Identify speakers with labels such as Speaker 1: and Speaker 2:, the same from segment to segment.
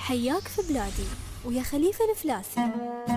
Speaker 1: حياك في بلادي ويا خليفة الفلاسي.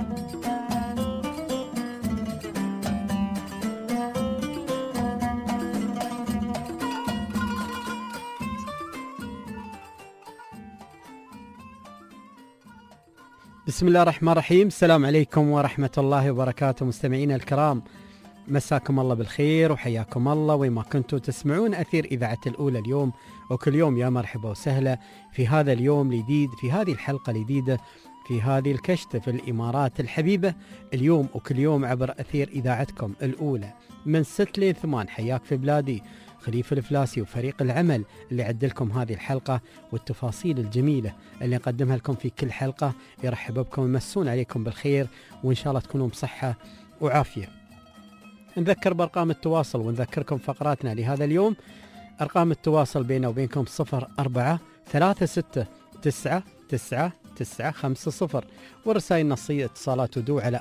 Speaker 2: بسم الله الرحمن الرحيم. السلام عليكم ورحمة الله وبركاته مستمعينا الكرام، مساكم الله بالخير وحياكم الله وين ما كنتوا تسمعون أثير إذاعة الأولى اليوم وكل يوم. يا مرحبا وسهلا في هذا اليوم الجديد، في هذه الحلقة الجديدة، في هذه الكشتة في الإمارات الحبيبة، اليوم وكل يوم عبر أثير إذاعتكم الأولى من 6 ل 8. حياك في بلادي خليفة الفلاسي وفريق العمل اللي عدلكم هذه الحلقة والتفاصيل الجميلة اللي نقدمها لكم في كل حلقة. يرحب بكم ويمسون عليكم بالخير وإن شاء الله تكونوا بصحة وعافية. نذكر بأرقام التواصل ونذكركم فقراتنا لهذا اليوم. أرقام التواصل بيننا وبينكم 04-36999950 ورسائل نصية اتصالات ودو على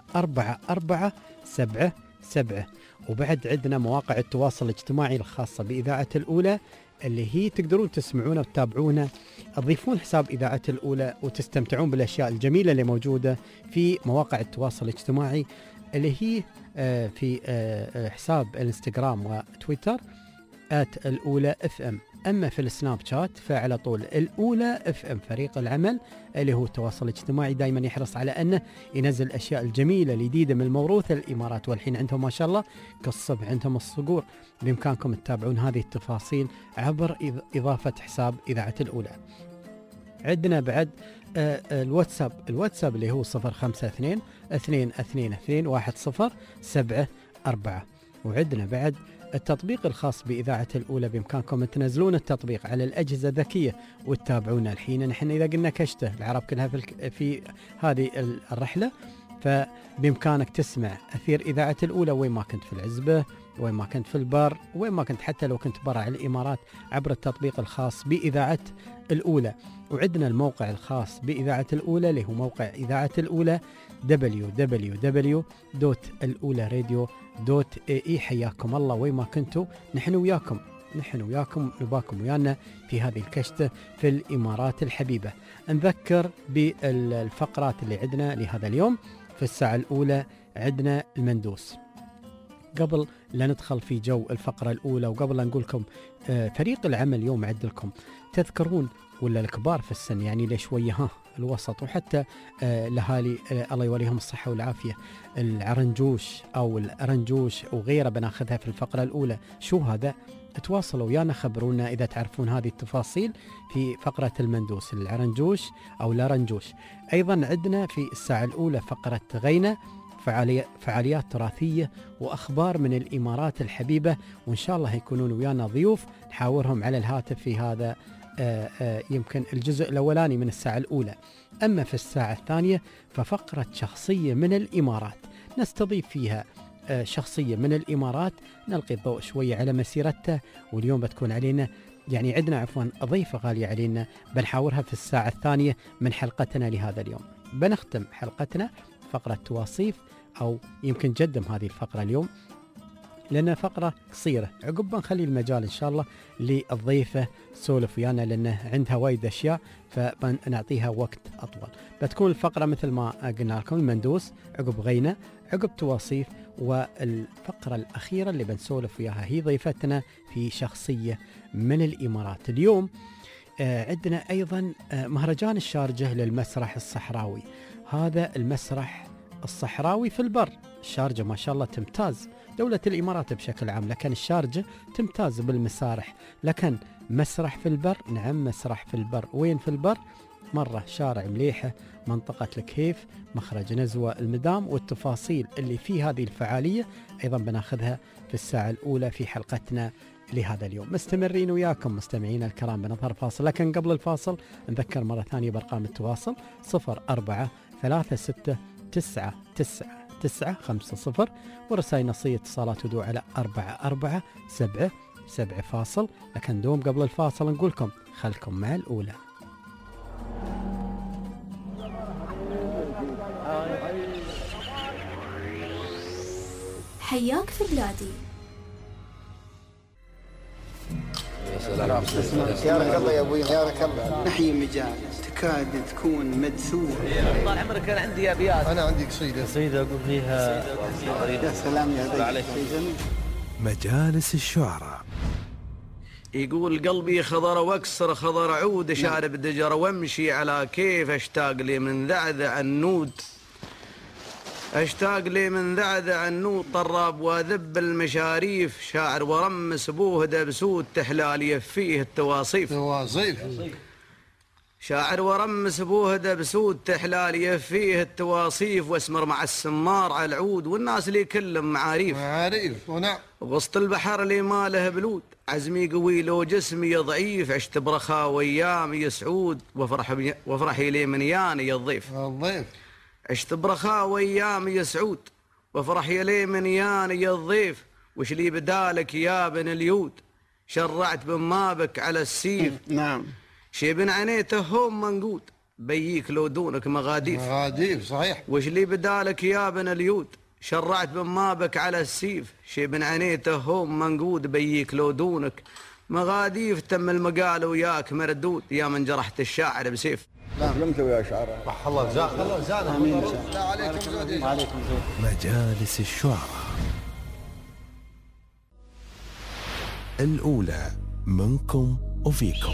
Speaker 2: 4477. وبعد عندنا مواقع التواصل الاجتماعي الخاصة بإذاعة الأولى اللي هي تقدرون تسمعونا وتتابعونا، تضيفون حساب إذاعة الأولى وتستمتعون بالأشياء الجميلة اللي موجودة في مواقع التواصل الاجتماعي اللي هي في حساب الانستغرام وتويتر @الأولى FM. أما في السناب شات فعلى طول الأولى FM. فريق العمل اللي هو التواصل الاجتماعي دائما يحرص على أنه ينزل الأشياء الجميلة الجديدة من موروث الإمارات، والحين عندهم ما شاء الله كالصبح عندهم الصقور. بإمكانكم تتابعون هذه التفاصيل عبر إضافة حساب إذاعة الأولى. عندنا بعد الواتساب اللي هو 052-222-1074. وعندنا بعد التطبيق الخاص بإذاعة الأولى، بإمكانكم تنزلون التطبيق على الأجهزة الذكية وتتابعونا. الحين نحن إذا قلنا كشته العرب كلها في هذه الرحلة، فبإمكانك تسمع أثير إذاعة الأولى وين ما كنت، في العزبة، وين ما كنت في البر، وين ما كنت حتى لو كنت برا الإمارات، عبر التطبيق الخاص بإذاعة الأولى. وعندنا الموقع الخاص بإذاعة الأولى اللي هو موقع إذاعة الأولى www.الأولى-radio.ae. حياكم الله وين ما كنتوا، نحن وياكم نباكم ويانا في هذه الكشتة في الإمارات الحبيبة. نذكر بالفقرات اللي عندنا لهذا اليوم. في الساعة الأولى عندنا المندوس. قبل لا ندخل في جو الفقرة الأولى وقبل لا نقول لكم فريق العمل اليوم عدلكم، تذكرون ولا الكبار في السن يعني لشوية الوسط وحتى الأهالي الله يوليهم الصحة والعافية، العرنجوش أو الأرنجوش وغيره بناخذها في الفقرة الأولى. شو هذا؟ تواصلوا ويانا، خبرونا إذا تعرفون هذه التفاصيل في فقرة المندوس، العرنجوش أو الأرنجوش. أيضا عندنا في الساعة الأولى فقرة غينة، فعاليات تراثية وأخبار من الإمارات الحبيبة، وإن شاء الله يكونون ويانا ضيوف نحاورهم على الهاتف في هذا يمكن الجزء الأولاني من الساعة الأولى. أما في الساعة الثانية ففقرة شخصية من الإمارات، نستضيف فيها شخصية من الإمارات نلقي الضوء شوية على مسيرته، واليوم بتكون علينا يعني عندنا ضيفة غالية علينا بنحاورها في الساعة الثانية من حلقتنا لهذا اليوم. بنختم حلقتنا فقرة تواصيف، أو يمكن جدم هذه الفقرة اليوم لأنها فقرة قصيرة، عقب بنخلي المجال إن شاء الله للضيفة سولف ويانا لأنه عندها وايد أشياء فبنعطيها وقت أطول. بتكون الفقرة مثل ما قلنا لكم المندوس، عقب غينة، عقب تواصيف، والفقرة الأخيرة اللي بنسولف وياها هي ضيفتنا في شخصية من الإمارات. اليوم عندنا أيضا مهرجان الشارجة للمسرح الصحراوي. هذا المسرح الصحراوي في البر، الشارجة ما شاء الله تمتاز، دولة الإمارات بشكل عام، لكن الشارجة تمتاز بالمسارح. لكن مسرح في البر، نعم مسرح في البر. وين في البر؟ مرة شارع مليحة، منطقة الكيف، مخرج نزوة المدام، والتفاصيل اللي في هذه الفعالية أيضا بناخذها في الساعة الأولى في حلقتنا لهذا اليوم. مستمرين وياكم مستمعين الكرام بنظهر فاصل، لكن قبل الفاصل نذكر مرة ثانية بأرقام التواصل 04-36999950 ورسائل نصية اتصالات ودو على 4477 فاصل. لكن دوم قبل الفاصل نقولكم خلكم مع الأولى.
Speaker 1: حياك في بلادي.
Speaker 3: يا سلام، يا رك الله يا ابوي، يا رك الله.
Speaker 4: نحيي مجال
Speaker 3: تكاد تكون مدسوة.
Speaker 4: طال عمرك أنا عندي أبيات.
Speaker 5: أنا عندي قصيدة أقول فيها
Speaker 3: يا سلام يا ذي.
Speaker 6: مجالس الشعراء.
Speaker 7: يقول قلبي خضر واكسر خضر عود، شارب دجر وامشي على كيف، اشتاق لي من ذعذع النود، اشتاق لي من ذعذع النود، طراب واذب المشاريف، شاعر ورمس بوه دبسود، تحلالي فيه التواصيف. شاعر ورمس بوه دبسود، تحلالي فيه التواصيف، واسمر مع السمار على العود، والناس لي كلهم معاريف.
Speaker 5: ونعم.
Speaker 7: وسط البحر لي ما له بلود، عزمي قوي لو جسمي ضعيف، عشت برخا وايامي سعود، وفرحي لي من ياني الضيف. عشت برخا وايامي سعود، وفرحي لي من ياني الضيف، وش لي بدالك يا بن اليود، شرعت بمابك على السيف.
Speaker 3: نعم.
Speaker 7: شي بن عنيته هم منقود، بيك لو دونك مغاديف.
Speaker 5: صحيح.
Speaker 7: وش لي بدالك يا بن اليود، شرعت بمابك على السيف، شي بن عنيته هم منقود، بيك لو دونك مغاديف، تم المقال وياك مردود، يا من جرحت الشاعر بسيف.
Speaker 3: سلمتوا يا شعراء.
Speaker 5: الله جزانا.
Speaker 3: آمين.
Speaker 5: لا عليكم زود.
Speaker 6: مجالس الشعراء. الأولى منكم وفيكم.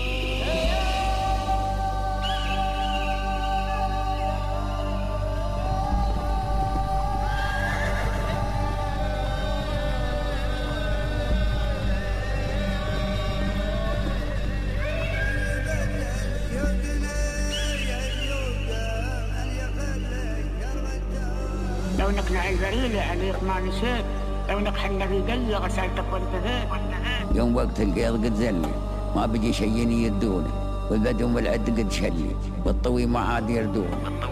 Speaker 8: لو نقنع البريلة عليك ما نسيت، لو نقحنا في قلة غسلتك وانتهيت.
Speaker 9: يوم وقت القيض قد زلي، ما بقي شيء يدوني، والبدو والعد قد شلي، والطوي ما عاد يردون.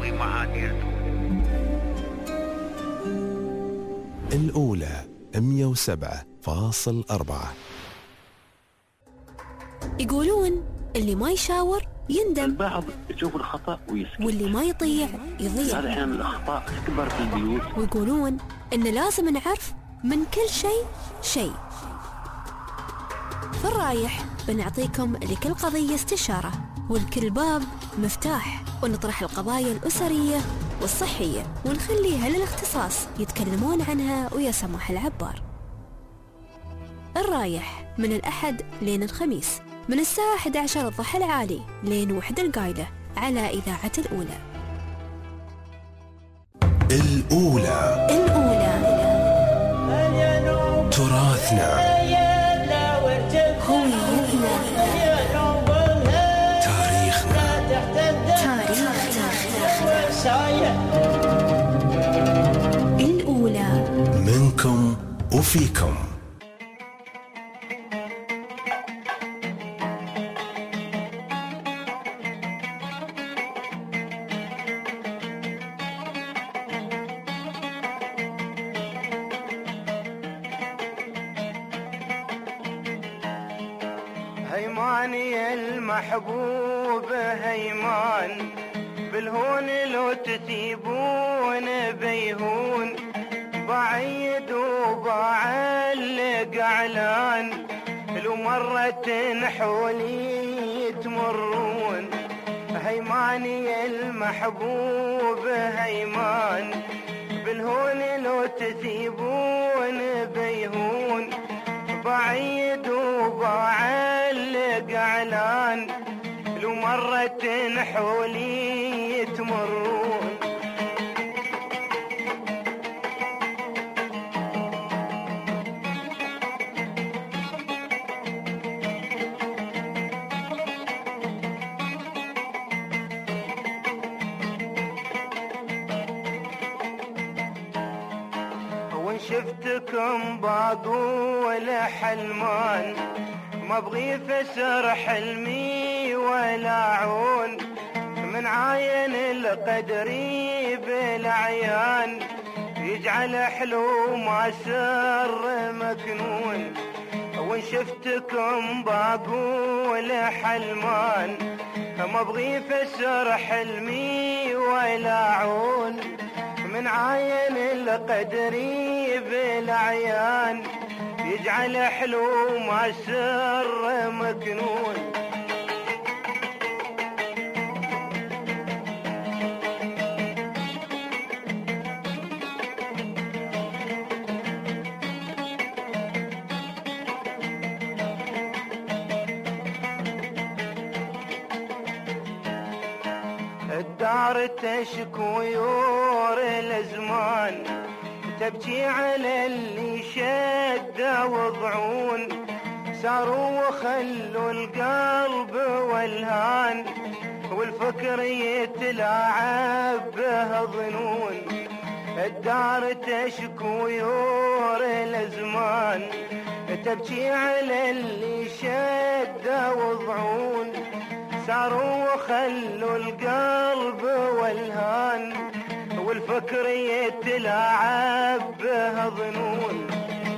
Speaker 6: الأولى 107.4.
Speaker 1: يقولون اللي ما يشاور يندم،
Speaker 10: البعض يشوف الخطأ ويسكت،
Speaker 1: واللي ما يطيع يضيع.
Speaker 10: هذا أحيانا الأخطاء تكبر في البيوت.
Speaker 1: ويقولون إن لازم نعرف من كل شيء. في الرايح بنعطيكم لكل قضية استشارة، ولكل باب مفتاح، ونطرح القضايا الأسرية والصحية، ونخليها للاختصاص يتكلمون عنها ويا سماح العبار. الرايح من الأحد لين الخميس من الساعة 11 الضحى العالي لين 1 القايلة على إذاعة الأولى.
Speaker 6: الأولى تراثنا،
Speaker 1: هويتنا،
Speaker 6: تاريخنا.
Speaker 1: الأولى
Speaker 6: منكم وفيكم.
Speaker 11: هيماني المحبوب هيمان، بالهون لو تثيبون بيهون، بعيد وبعلق علان، لو مرت حولي تمرون. هيماني المحبوب هيمان، بالهون لو تثيبون بيهون، بعيد وبعلق علان، لو مرت حولي تمرون. وان شفتكم باقول حلمان، ما بغي فسر حلمي ولا عون، من عاين القدري بالعيان، يجعل حلو ما سر مكنون. وان شفتكم باقول حلمان، ما بغي فسر حلمي ولا عون، من عاين القدري بالعيان، يجعل حلو ما سر مكنون. الدار تشكو يور الازمان تبكي على اللي شد وضعون صاروا وخلوا القلب والهان والفكر يتلاعب به ظنون الدار تشكو يور الازمان تبكي على اللي شد وضعون صاروا وخلوا القلب والهان والفكر يتلاعب به ظنون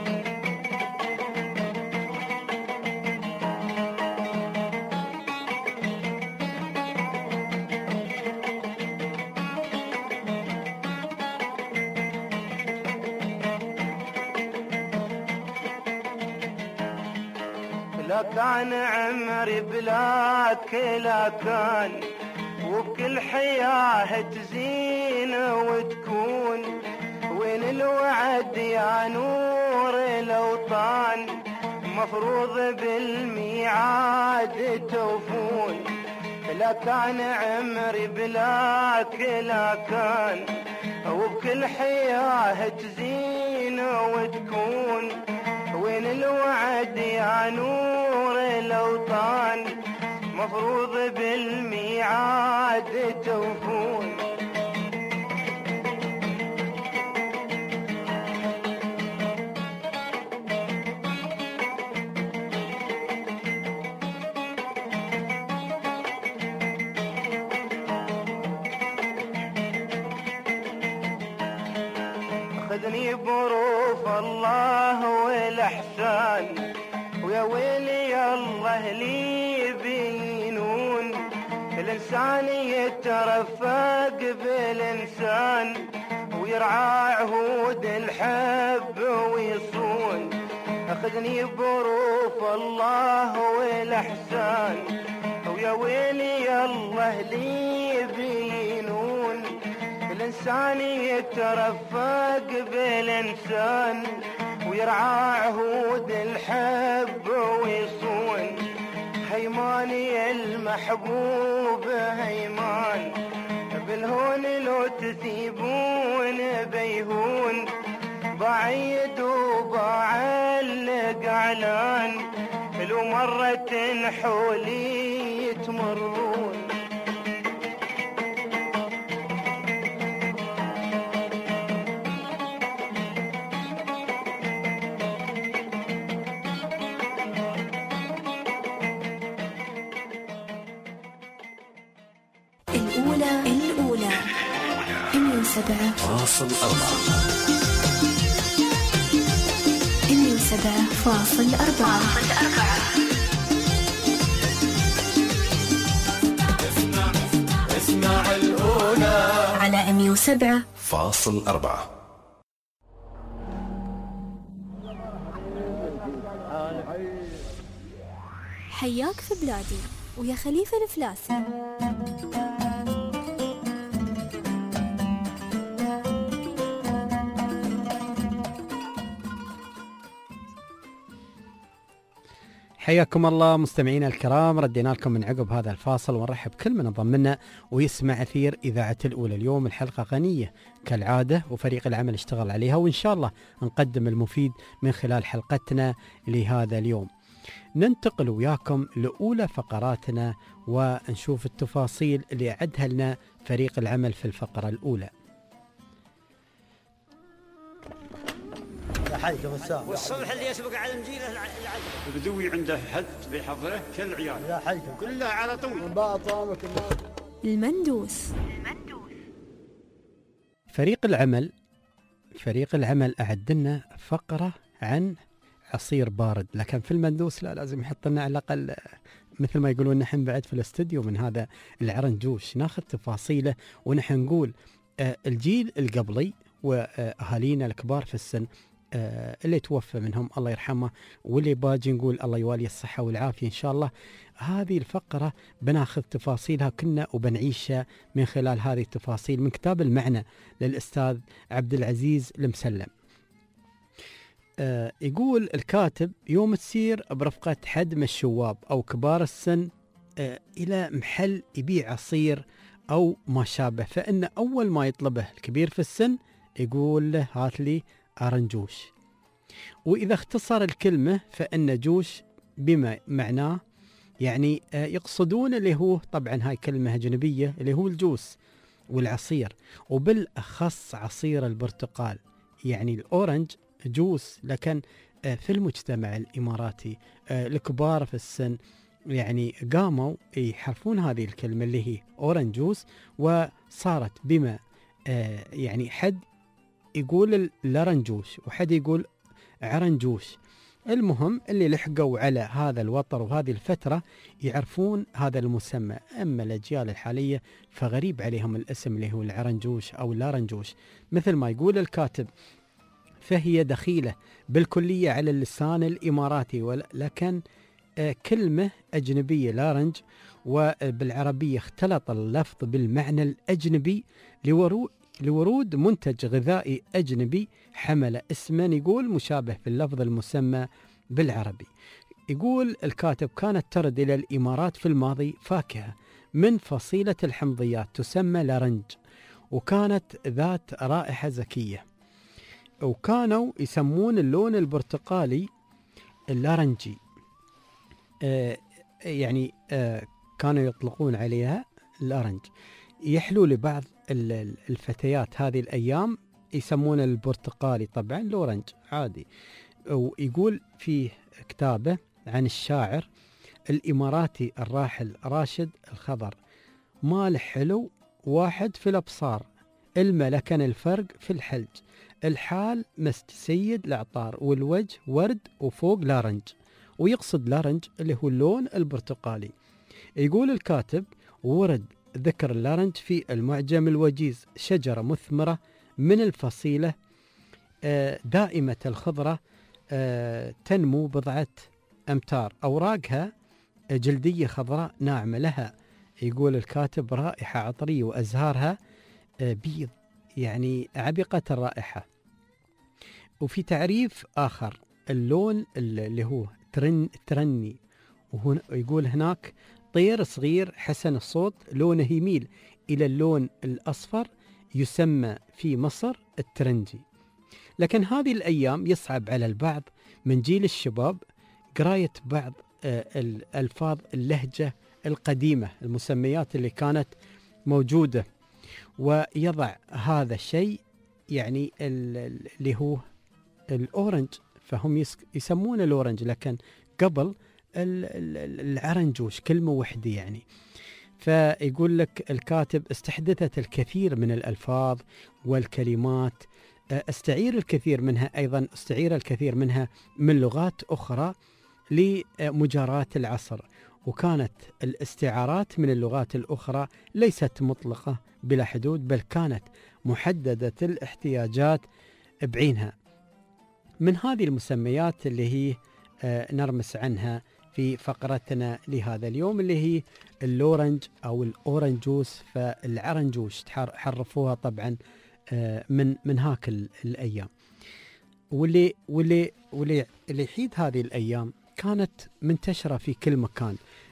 Speaker 11: لا كان عمري بلاك لا كان وبكل حياة تزين وتكون وين الوعد يا نور الأوطان مفروض بالميعاد توفون لا كان عمري بلاك لا كان وبكل حياة تزين وتكون وين الوعد يا نور الأوطان مفروض بالميعاد توفون خذني بروف الله والإحسان ويا ويلي الله لي بينون الإنسان يترفق بالإنسان ويرعى عهود الحب ويصون أخذني بروف الله والإحسان ويا ويلي الله لي بينون الإنسان يترفق بالإنسان ويرعى عهود الحب ويصون هيماني المحبوب هيمان بالهون لو تثيبون بيهون بعيد وبعلق علان لو مرة حولي تمرون
Speaker 1: الأولى 107.4 اسمع الأولى على 107.4. حياك في بلادي ويا خليفة الفلاسي.
Speaker 2: حياكم الله مستمعينا الكرام، ردينا لكم من عقب هذا الفاصل ونرحب كل من انضم لنا ويسمع أثير إذاعة الأولى. اليوم الحلقة غنية كالعادة وفريق العمل اشتغل عليها، وإن شاء الله نقدم المفيد من خلال حلقتنا لهذا اليوم. ننتقل وياكم لأولى فقراتنا ونشوف التفاصيل اللي أعدها لنا فريق العمل في الفقرة الأولى.
Speaker 12: حيكم الساعة
Speaker 13: والصبح اللي يسبق على المجيلة العدل
Speaker 14: البدوي عنده حد بيحضره كل عيال
Speaker 12: يا حيكم
Speaker 14: كلها على طول
Speaker 1: المندوس.
Speaker 2: فريق العمل أعد لنا فقرة عن عصير بارد، لكن في المندوس لا، لازم يحط لنا على الأقل مثل ما يقولون نحن بعد في الاستوديو من هذا العرنجوش ناخذ تفاصيله ونحن نقول الجيل القبلي وأهالينا الكبار في السن اللي توفى منهم الله يرحمه واللي باجي نقول الله يوالي الصحة والعافية إن شاء الله. هذه الفقرة بناخذ تفاصيلها كنا وبنعيشها من خلال هذه التفاصيل من كتاب المعنى للأستاذ عبد العزيز المسلم. يقول الكاتب: يوم تسير برفقة حد من الشواب أو كبار السن إلى محل يبيع عصير أو ما شابه، فإن أول ما يطلبه الكبير في السن يقول له هات لي أرنجوش. وإذا اختصر الكلمة فإن جوش بما معناه يعني يقصدون اللي هو طبعا هاي كلمة أجنبية اللي هو الجوس والعصير، وبالأخص عصير البرتقال. يعني الأورنج جوس، لكن في المجتمع الإماراتي الكبار في السن يعني قاموا يحرفون هذه الكلمة اللي هي أورنج جوس، وصارت بما يعني حد يقول الأرنجوش وحد يقول عرنجوش. المهم اللي لحقوا على هذا الوطر وهذه الفترة يعرفون هذا المسمى. أما الأجيال الحالية فغريب عليهم الاسم اللي هو العرنجوش أو الأرنجوش. مثل ما يقول الكاتب فهي دخيلة بالكلية على اللسان الإماراتي، لكن كلمة أجنبية لارنج، وبالعربية اختلط اللفظ بالمعنى الأجنبي لورود منتج غذائي أجنبي حمل اسما يقول مشابه في اللفظ المسمى بالعربي. يقول الكاتب كانت ترد إلى الإمارات في الماضي فاكهة من فصيلة الحمضيات تسمى لارنج، وكانت ذات رائحة زكية، وكانوا يسمون اللون البرتقالي اللارنجي. يعني كانوا يطلقون عليها الأرنج. يحلو لبعض الفتيات هذه الأيام يسمون البرتقالي طبعا الأورنج عادي. ويقول في كتابه عن الشاعر الإماراتي الراحل راشد الخضر: مالح حلو واحد في الأبصار، الملكن الفرق في الحلج، الحال مستسيد العطار، والوجه ورد وفوق لارنج. ويقصد لارنج اللي هو اللون البرتقالي. يقول الكاتب: ورد ذكر اللارنج في المعجم الوجيز، شجرة مثمرة من الفصيلة دائمة الخضرة، تنمو بضعة أمتار، أوراقها جلدية خضراء ناعمة، لها يقول الكاتب رائحة عطرية، وأزهارها بيض يعني عبقة الرائحة. وفي تعريف آخر اللون اللي هو ترني، وهنا يقول هناك طير صغير حسن الصوت لونه يميل إلى اللون الأصفر، يسمى في مصر الترنجي. لكن هذه الأيام يصعب على البعض من جيل الشباب قراية بعض الألفاظ اللهجة القديمة، المسميات اللي كانت موجودة، ويضع هذا الشيء يعني اللي هو الأورنج، فهم يسمون الأورنج، لكن قبل العرنجوش كلمة وحدة يعني. فيقول لك الكاتب: استحدثت الكثير من الألفاظ والكلمات، استعير الكثير منها من لغات أخرى لمجاراة العصر، وكانت الاستعارات من اللغات الأخرى ليست مطلقة بلا حدود، بل كانت محددة الاحتياجات بعينها. من هذه المسميات اللي هي نرمس عنها في فقرتنا لهذا اليوم اللي هي اللورنج أو الأورنجوس، فالعرنجوش حرفوها طبعا من هاك الأيام. واللي يحيد هذه الأيام كانت منتشرة في كل مكان.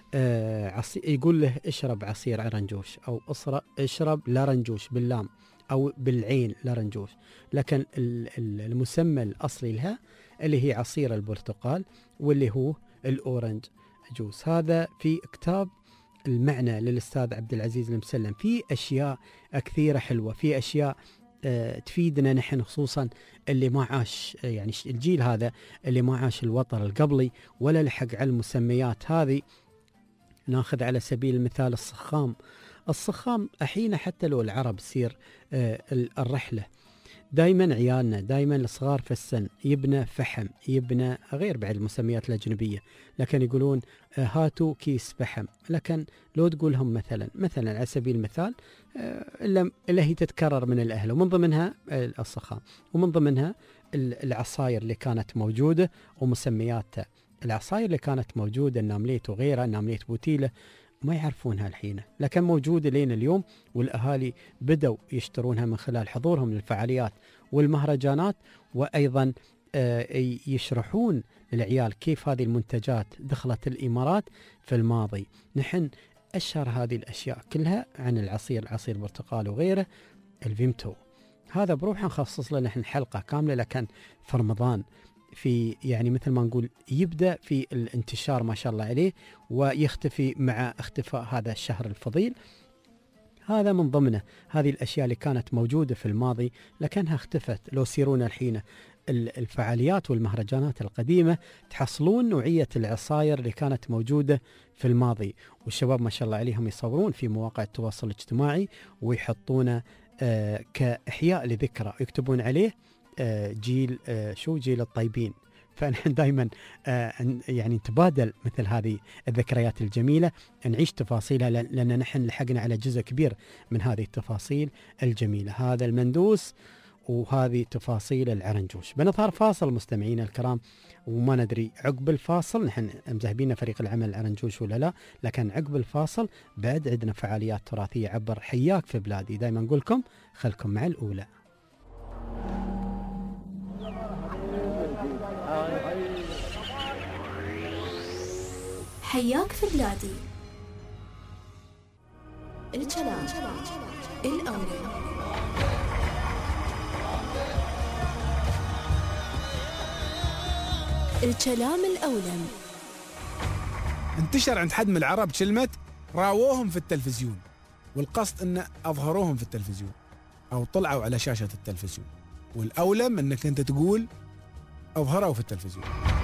Speaker 2: يقول له اشرب عصير عرنجوش، أو اشرب لارنجوش باللام أو بالعين لارنجوش، لكن المسمى الأصلي لها اللي هي عصير البرتقال واللي هو الأورنج جوس. هذا في كتاب المعنى للأستاذ عبد العزيز المسلم. في أشياء كثيرة حلوة، في أشياء تفيدنا نحن، خصوصا اللي ما عاش يعني الجيل هذا اللي ما عاش الوطر القبلي ولا لحق على المسميات هذه. ناخذ على سبيل المثال الصخام أحيانا حتى لو العرب يصير الرحلة، دايما عيالنا دايما الصغار في السن يبنى فحم، يبنى غير بعد المسميات الأجنبية، لكن يقولون هاتوا كيس فحم. لكن لو تقولهم مثلا على سبيل المثال إلا هي تتكرر من الأهل، ومن ضمنها الصخام، ومن ضمنها العصاير اللي كانت موجودة ومسمياتها. العصاير اللي كانت موجودة النامليت وغيرها، النامليت بوتيلة، ما يعرفونها الحين، لكن موجودة لين اليوم، والأهالي بدوا يشترونها من خلال حضورهم للفعاليات والمهرجانات، وأيضا يشرحون للعيال كيف هذه المنتجات دخلت الإمارات في الماضي. نحن أشهر هذه الأشياء كلها عن العصير برتقال وغيره الفيمتو. هذا بروحه نخصص له نحن حلقة كاملة، لكن في رمضان في يعني مثل ما نقول يبدأ في الانتشار ما شاء الله عليه ويختفي مع اختفاء هذا الشهر الفضيل. هذا من ضمنه هذه الأشياء اللي كانت موجودة في الماضي لكنها اختفت. لو سيرون الحين الفعاليات والمهرجانات القديمة تحصلون نوعية العصاير اللي كانت موجودة في الماضي، والشباب ما شاء الله عليهم يصورون في مواقع التواصل الاجتماعي ويحطونه كإحياء لذكرى، يكتبون عليه جيل جيل الطيبين. فنحن دائما يعني نتبادل مثل هذه الذكريات الجميلة، نعيش تفاصيلها لأن نحن لحقنا على جزء كبير من هذه التفاصيل الجميلة. هذا المندوس وهذه تفاصيل العرنجوش. بنظهر فاصل مستمعينا الكرام، وما ندري عقب الفاصل نحن مذهبين فريق العمل العرنجوش ولا لا، لكن عقب الفاصل بعد عندنا فعاليات تراثية عبر حياك في بلادي. دائما نقول لكم خلكم مع الأولى.
Speaker 1: حياك في بلادي، الكلام الأولى. الكلام الأولم.
Speaker 12: انتشر عند حد من العرب كلمة راووهم في التلفزيون، والقصد أن أظهروهم في التلفزيون أو طلعوا على شاشة التلفزيون، والأولم أنك أنت تقول أظهروا في التلفزيون.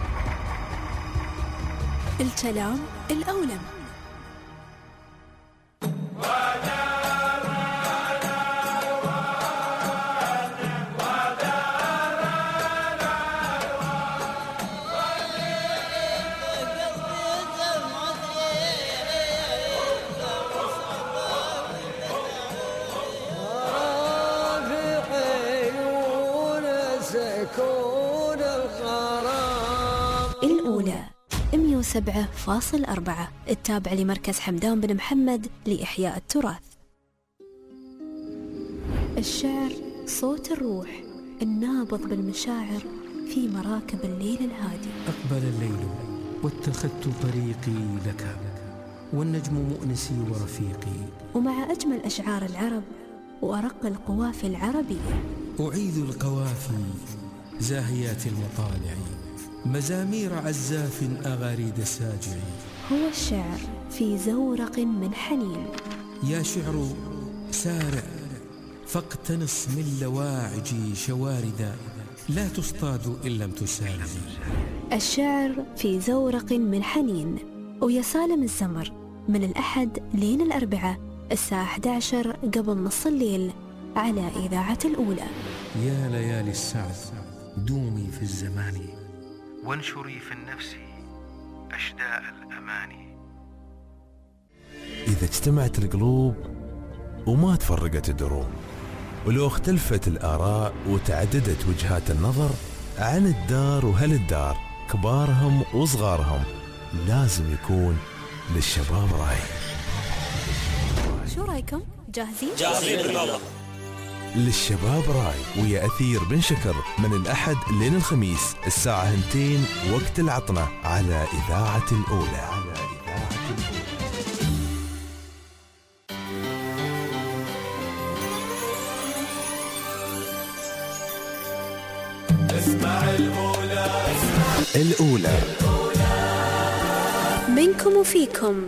Speaker 1: الكلام الأولم. الأولى 107.4 التابع لمركز حمدان بن محمد لإحياء التراث. الشعر صوت الروح النابض بالمشاعر في مراكب الليل الهادي.
Speaker 15: أقبل الليل واتخذت طريقي لك، والنجم مؤنسي ورفيقي.
Speaker 1: ومع أجمل أشعار العرب وأرق القوافي العربية
Speaker 15: أعيذ القوافي زاهيات المطالع، مزامير عزاف أغاريد الساجع.
Speaker 1: هو الشعر في زورق من حنين.
Speaker 15: يا شعر سارع فاقتنص من لواعجي شواردا، لا تصطاد إن لم تسالم.
Speaker 1: الشعر في زورق من حنين، ويا سالم الزمر من الأحد لين الأربعاء الساعة 11 قبل نص الليل على إذاعة الأولى.
Speaker 15: يا ليالي السعد دومي في الزمان، وانشري في النفس أشداء الأماني.
Speaker 6: إذا اجتمعت القلوب وما تفرقت الدروب، ولو اختلفت الآراء وتعددت وجهات النظر عن الدار وهل الدار، كبارهم وصغارهم، لازم يكون للشباب رأي.
Speaker 1: شو رأيكم؟ جاهزين؟
Speaker 13: جاهزين بالله.
Speaker 6: للشباب راي ويا أثير بن شكر من الأحد لين الخميس الساعة 2 وقت العطنة على إذاعة الأولى.
Speaker 16: اسمع
Speaker 6: الأولى
Speaker 1: منكم وفيكم.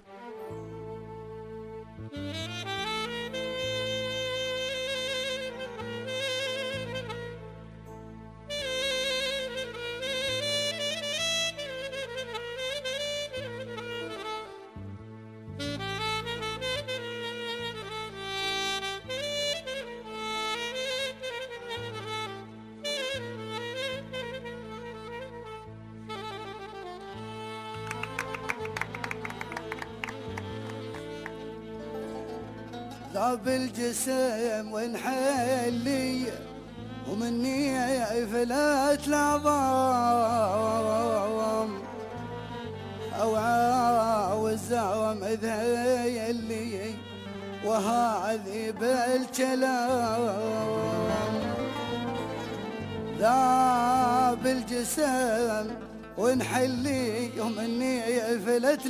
Speaker 17: ذاب الجسم ونحلي ومني فلات العظام، او عاوز ومذهلي وهذه بالكلام. ذاب الجسم ونحلي يوم اني فلت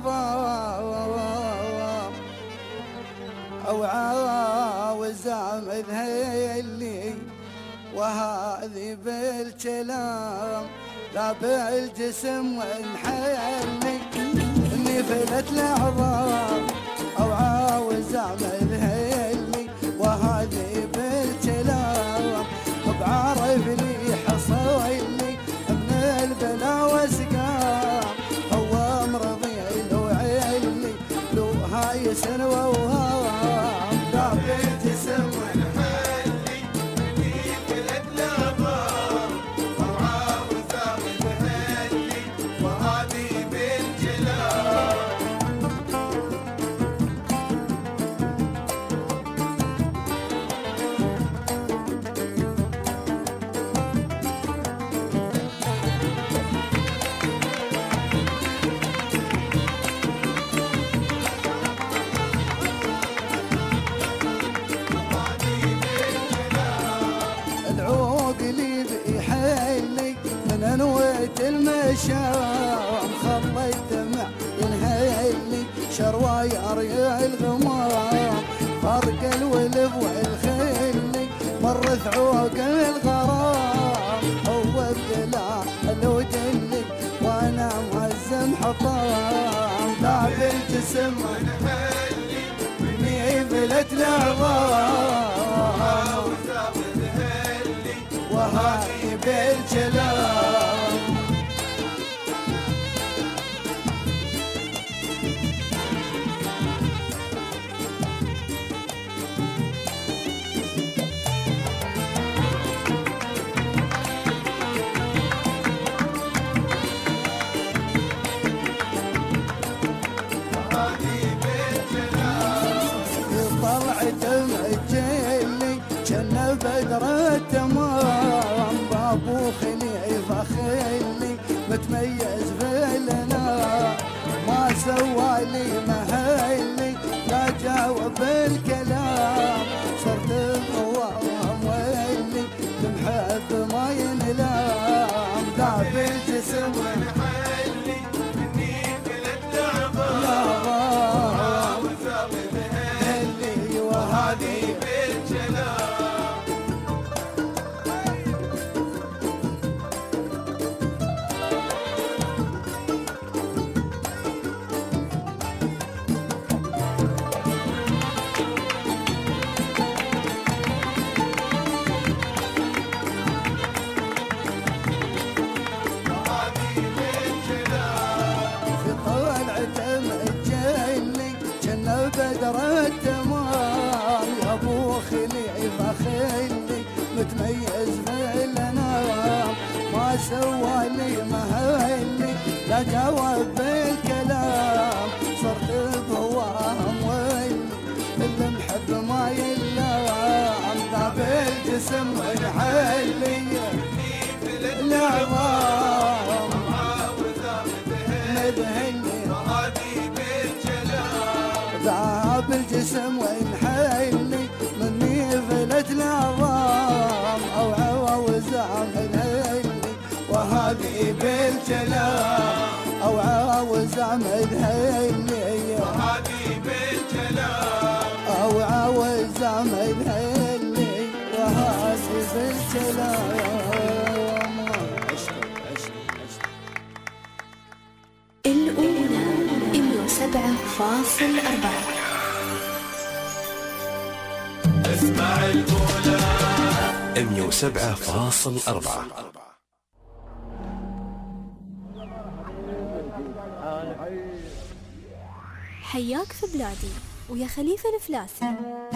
Speaker 17: العظام او عاوز اعمل هيلي وهذه بالكلام لا بالجسم ونحلي اني فلت العظام او عاوز اعمل هيلي وهذه بالكلام بعرف لي حصيلي من البلا وسقام هو مرضي لو عيلي لو هاي سنوة وهام لا بالجسم ونحلي مني فلت العظام او عاوز اعمل هيلي وهذه بالكلام نويت المشام خليت دمع ينهيلي شرواي اريا الغمام فرق الولف والخيلي مرث عوق الغرام هو ابتلاء الودلي وانا معزم حطام لا بالجسم ونحلي مني فلت العظام وهاي بالكلام طلعت مجيلي جنة بدر التمام بابو خلي فخلي متميز فيلنا ما سوالي مهيلي لا جاوب الكلام صرت بوام ويلي المحب ما ينلام لا بالجسم ونحلي مني فلت العظام هلي وهذه بالكلام بدر التمام يا ابو خليعي فخلي متميز بالانام ما سوالي مهلي لا جاوب بالكلام صرت بوام ويلي اللي محب ما يلام ذا بالجسم ونحلي العظام مدهني ذاب الجسم ونحلي مني فلت العظام او عاوز اعمل هيلي وهذه بالكلام او عاوز اعمل هيلي وهذه بالكلام او عاوز اعمل هيلي وهذه بالكلام
Speaker 1: الأولى 107.4
Speaker 16: اسمع الأولى
Speaker 6: 107.4.
Speaker 1: حياك في بلادي ويا خليفة الفلاسي.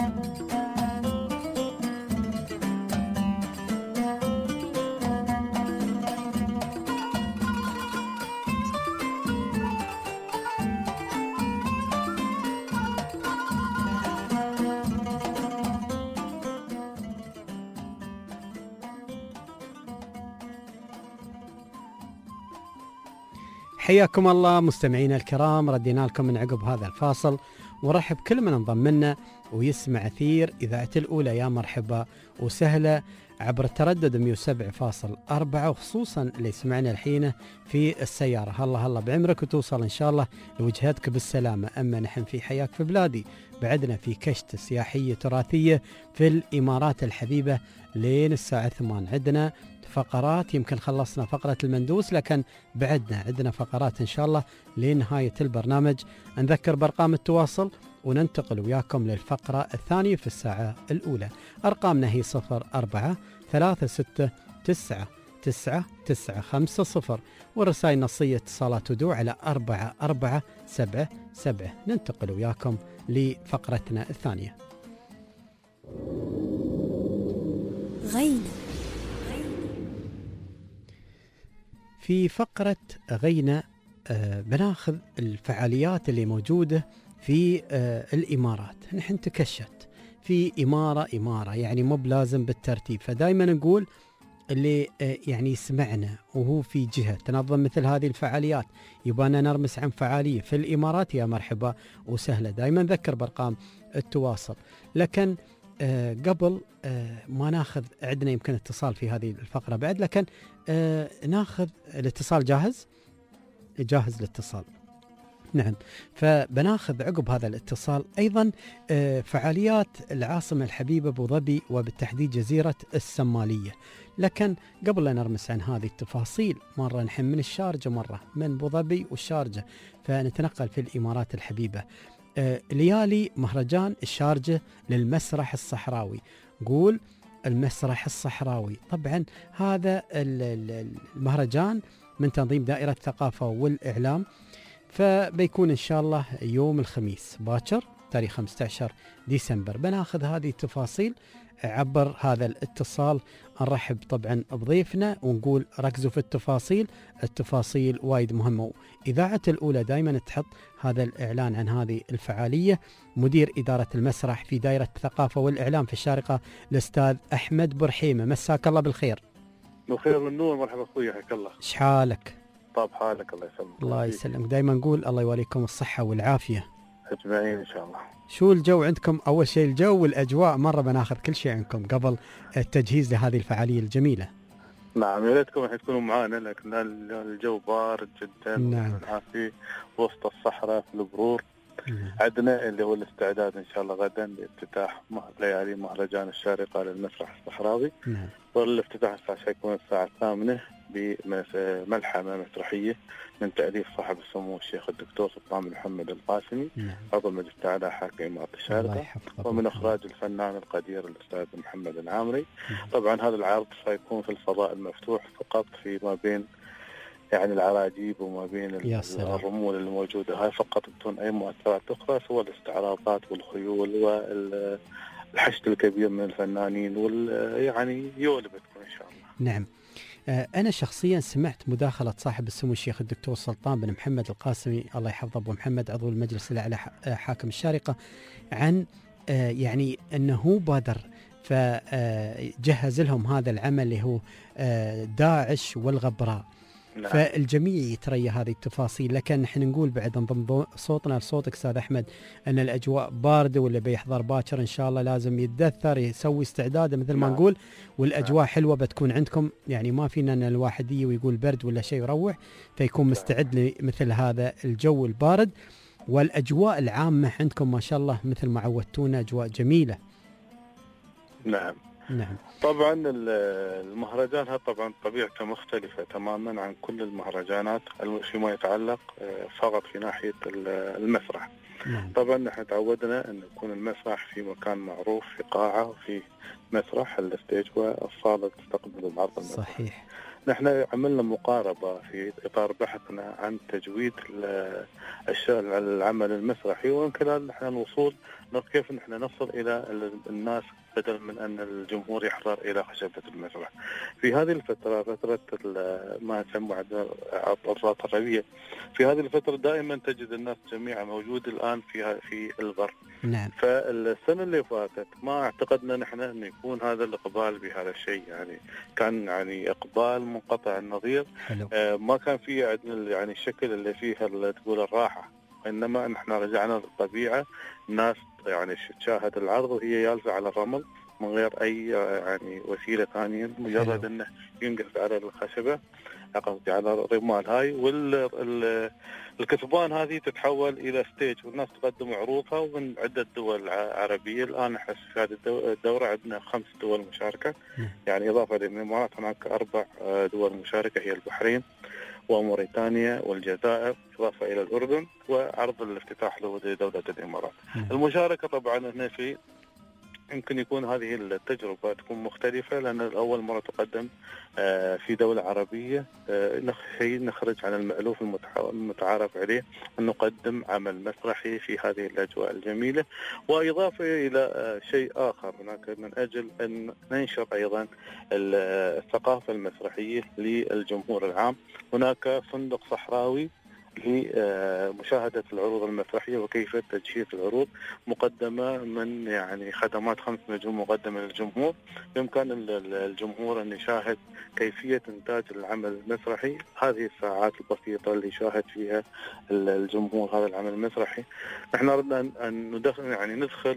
Speaker 2: حياكم الله مستمعينا الكرام، ردينا لكم من عقب هذا الفاصل ورحب كل من انضم لنا ويسمع أثير إذاعة الأولى. يا مرحبا وسهلا عبر التردد 107.4، وخصوصا اللي سمعنا الحين في السيارة. هلا بعمرك وتوصل إن شاء الله لوجهتك بالسلامة. أما نحن في حياك في بلادي بعدنا في كشت سياحية تراثية في الإمارات الحبيبة لين الساعة 8. عندنا فقرات، يمكن خلصنا فقرة المندوس لكن عندنا فقرات إن شاء الله لنهاية البرنامج. نذكر بأرقام التواصل وننتقل وياكم للفقرة الثانية في الساعة الأولى. أرقامنا هي 0436999950، والرسائل نصية اتصالات ودوع على 4477. ننتقل وياكم لفقرتنا الثانية.
Speaker 1: غينة.
Speaker 2: في فقرة غينة بناخذ الفعاليات اللي موجودة في الإمارات. نحن تكشت في إمارة يعني مو بلازم بالترتيب، فدايما نقول اللي يعني يسمعنا وهو في جهة تنظم مثل هذه الفعاليات يبانا نرمس عن فعالية في الإمارات، يا مرحبا وسهلا. دايما نذكر بأرقام التواصل. لكن قبل ما ناخذ، عندنا يمكن اتصال في هذه الفقرة بعد، لكن ناخذ الاتصال. جاهز الاتصال؟ نعم. فبناخذ عقب هذا الاتصال أيضا فعاليات العاصمة الحبيبة أبو ظبي، وبالتحديد جزيرة السمالية. لكن قبل لا نرمس عن هذه التفاصيل، مرة نحن من الشارجة، مرة من أبو ظبي والشارجة، فنتنقل في الإمارات الحبيبة. ليالي مهرجان الشارجة للمسرح الصحراوي. قول المسرح الصحراوي، طبعا هذا المهرجان من تنظيم دائرة الثقافة والإعلام، فبيكون إن شاء الله يوم الخميس باكر تاريخ 15 ديسمبر. بناخذ هذه التفاصيل عبر هذا الاتصال. نرحب طبعا بضيفنا ونقول ركزوا في التفاصيل وايد مهمة. إذاعة الأولى دائما تحط هذا الإعلان عن هذه الفعالية. مدير إدارة المسرح في دائرة الثقافة والإعلام في الشارقة الأستاذ أحمد برحيمة، مساك الله بالخير.
Speaker 18: بخير والنور، مرحبا أخوي، حياك الله.
Speaker 2: إيش حالك؟
Speaker 18: طاب حالك، الله يسلمك.
Speaker 2: الله يسلمك. دايما نقول الله يوليكم الصحة والعافية
Speaker 18: أجمعين إن شاء الله.
Speaker 2: شو الجو عندكم؟ أول شيء الجو والأجواء، مرة بناخذ كل شيء عنكم قبل التجهيز لهذه الفعالية الجميلة.
Speaker 18: نعم، يا ريتكم تكونوا معانا، لكن الجو بارد جدا.
Speaker 2: نعم.
Speaker 18: في وسط الصحراء في البرور. عندنا اللي هو الاستعداد إن شاء الله غدا لافتتاح ليالي مهرجان الشارقة للمسرح الصحراوي.
Speaker 2: نعم.
Speaker 18: والافتتاح سيكون الساعة 8 بملحمة مسرحية من تأليف صاحب السمو الشيخ الدكتور سلطان بن محمد القاسمي، عضو مجلس الأعلى حاكم إمارة الشارقة، ومن إخراج الفنان القدير الأستاذ محمد العامري. طبعا هذا العرض سيكون في الفضاء المفتوح فقط، في ما بين يعني العراجيب وما بين الرمول الموجودة هاي فقط، بدون أي مؤثرات أخرى سوى الاستعراضات والخيول والحشد الكبير من الفنانين يعني يولي بتكون إن شاء الله.
Speaker 2: نعم. أنا شخصيا سمعت مداخلة صاحب السمو الشيخ الدكتور سلطان بن محمد القاسمي الله يحفظه أبو محمد عضو المجلس الأعلى حاكم الشارقة عن يعني أنه بادر فجهز لهم هذا العمل اللي هو داعش والغبراء. نعم. فالجميع يتريى هذه التفاصيل، لكن نحن نقول بعد نضم صوتنا لصوتك أستاذ أحمد أن الأجواء باردة، واللي بيحضر باكر إن شاء الله لازم يتدثر يسوي استعداده مثل ما نقول، والأجواء حلوة بتكون عندكم، يعني ما فينا أن الواحد ويقول برد ولا شيء يروح، فيكون مستعد لمثل هذا الجو البارد. والأجواء العامة عندكم ما شاء الله مثل ما عودتونا أجواء جميلة.
Speaker 18: نعم.
Speaker 2: نعم.
Speaker 18: طبعا المهرجان هذا طبعا طبيعته مختلفة تماما عن كل المهرجانات فيما يتعلق فقط في ناحية المسرح.
Speaker 2: نعم.
Speaker 18: طبعا نحن تعودنا أن يكون المسرح في مكان معروف، في قاعة وفي مسرح الستيج والصالة تستقبل العرض المسرحي.
Speaker 2: صحيح.
Speaker 18: نحن عملنا مقاربة في إطار بحثنا عن تجويد العمل المسرحي، ومن خلال نحن الوصول كيف نحن نصل إلى الناس بدل من أن الجمهور يحضر إلى خشبة المسرح. في هذه الفترة، فترة ما نسمى عطلات الربيع، في هذه الفترة دائما تجد الناس جميعا موجود الآن في البر.
Speaker 2: نعم.
Speaker 18: فالسنة اللي فاتت ما اعتقدنا نحن أن يكون هذا الإقبال بهذا الشيء، يعني كان يعني إقبال منقطع النظير. ما كان فيه يعني الشكل اللي فيه اللي تقول الراحة، إنما نحن رجعنا للطبيعة. الناس يعني تشاهد العرض وهي جالسة على الرمل من غير أي يعني وسيلة ثانية، مجرد أنه ينقص على الخشبة، قصدي على الرمال هاي، والكثبان هذه تتحول إلى ستيج، والناس تقدم عروضها ومن عدة دول عربية. الآن احنا في هذه الدورة عندنا 5 دول مشاركة، يعني إضافة للإمارات هناك 4 دول مشاركة، هي البحرين وموريتانيا والجزائر، إضافة إلى الأردن، وعرض الافتتاح لدولة الإمارات. المشاركة طبعا هنا في يمكن يكون هذه التجربة تكون مختلفة، لأن أول مرة تقدم في دولة عربية، نخرج عن المألوف المتعارف عليه، أن نقدم عمل مسرحي في هذه الأجواء الجميلة. وإضافة إلى شيء آخر، هناك من أجل أن ننشر أيضا الثقافة المسرحية للجمهور العام. هناك فندق صحراوي لمشاهدة العروض المسرحية وكيفية تجهيز العروض، مقدمة من يعني خدمات 5 نجوم مقدمة للجمهور. يمكن الجمهور أن يشاهد كيفية إنتاج العمل المسرحي، هذه الساعات البسيطة اللي يشاهد فيها الجمهور هذا العمل المسرحي. نحن أردنا أن ندخل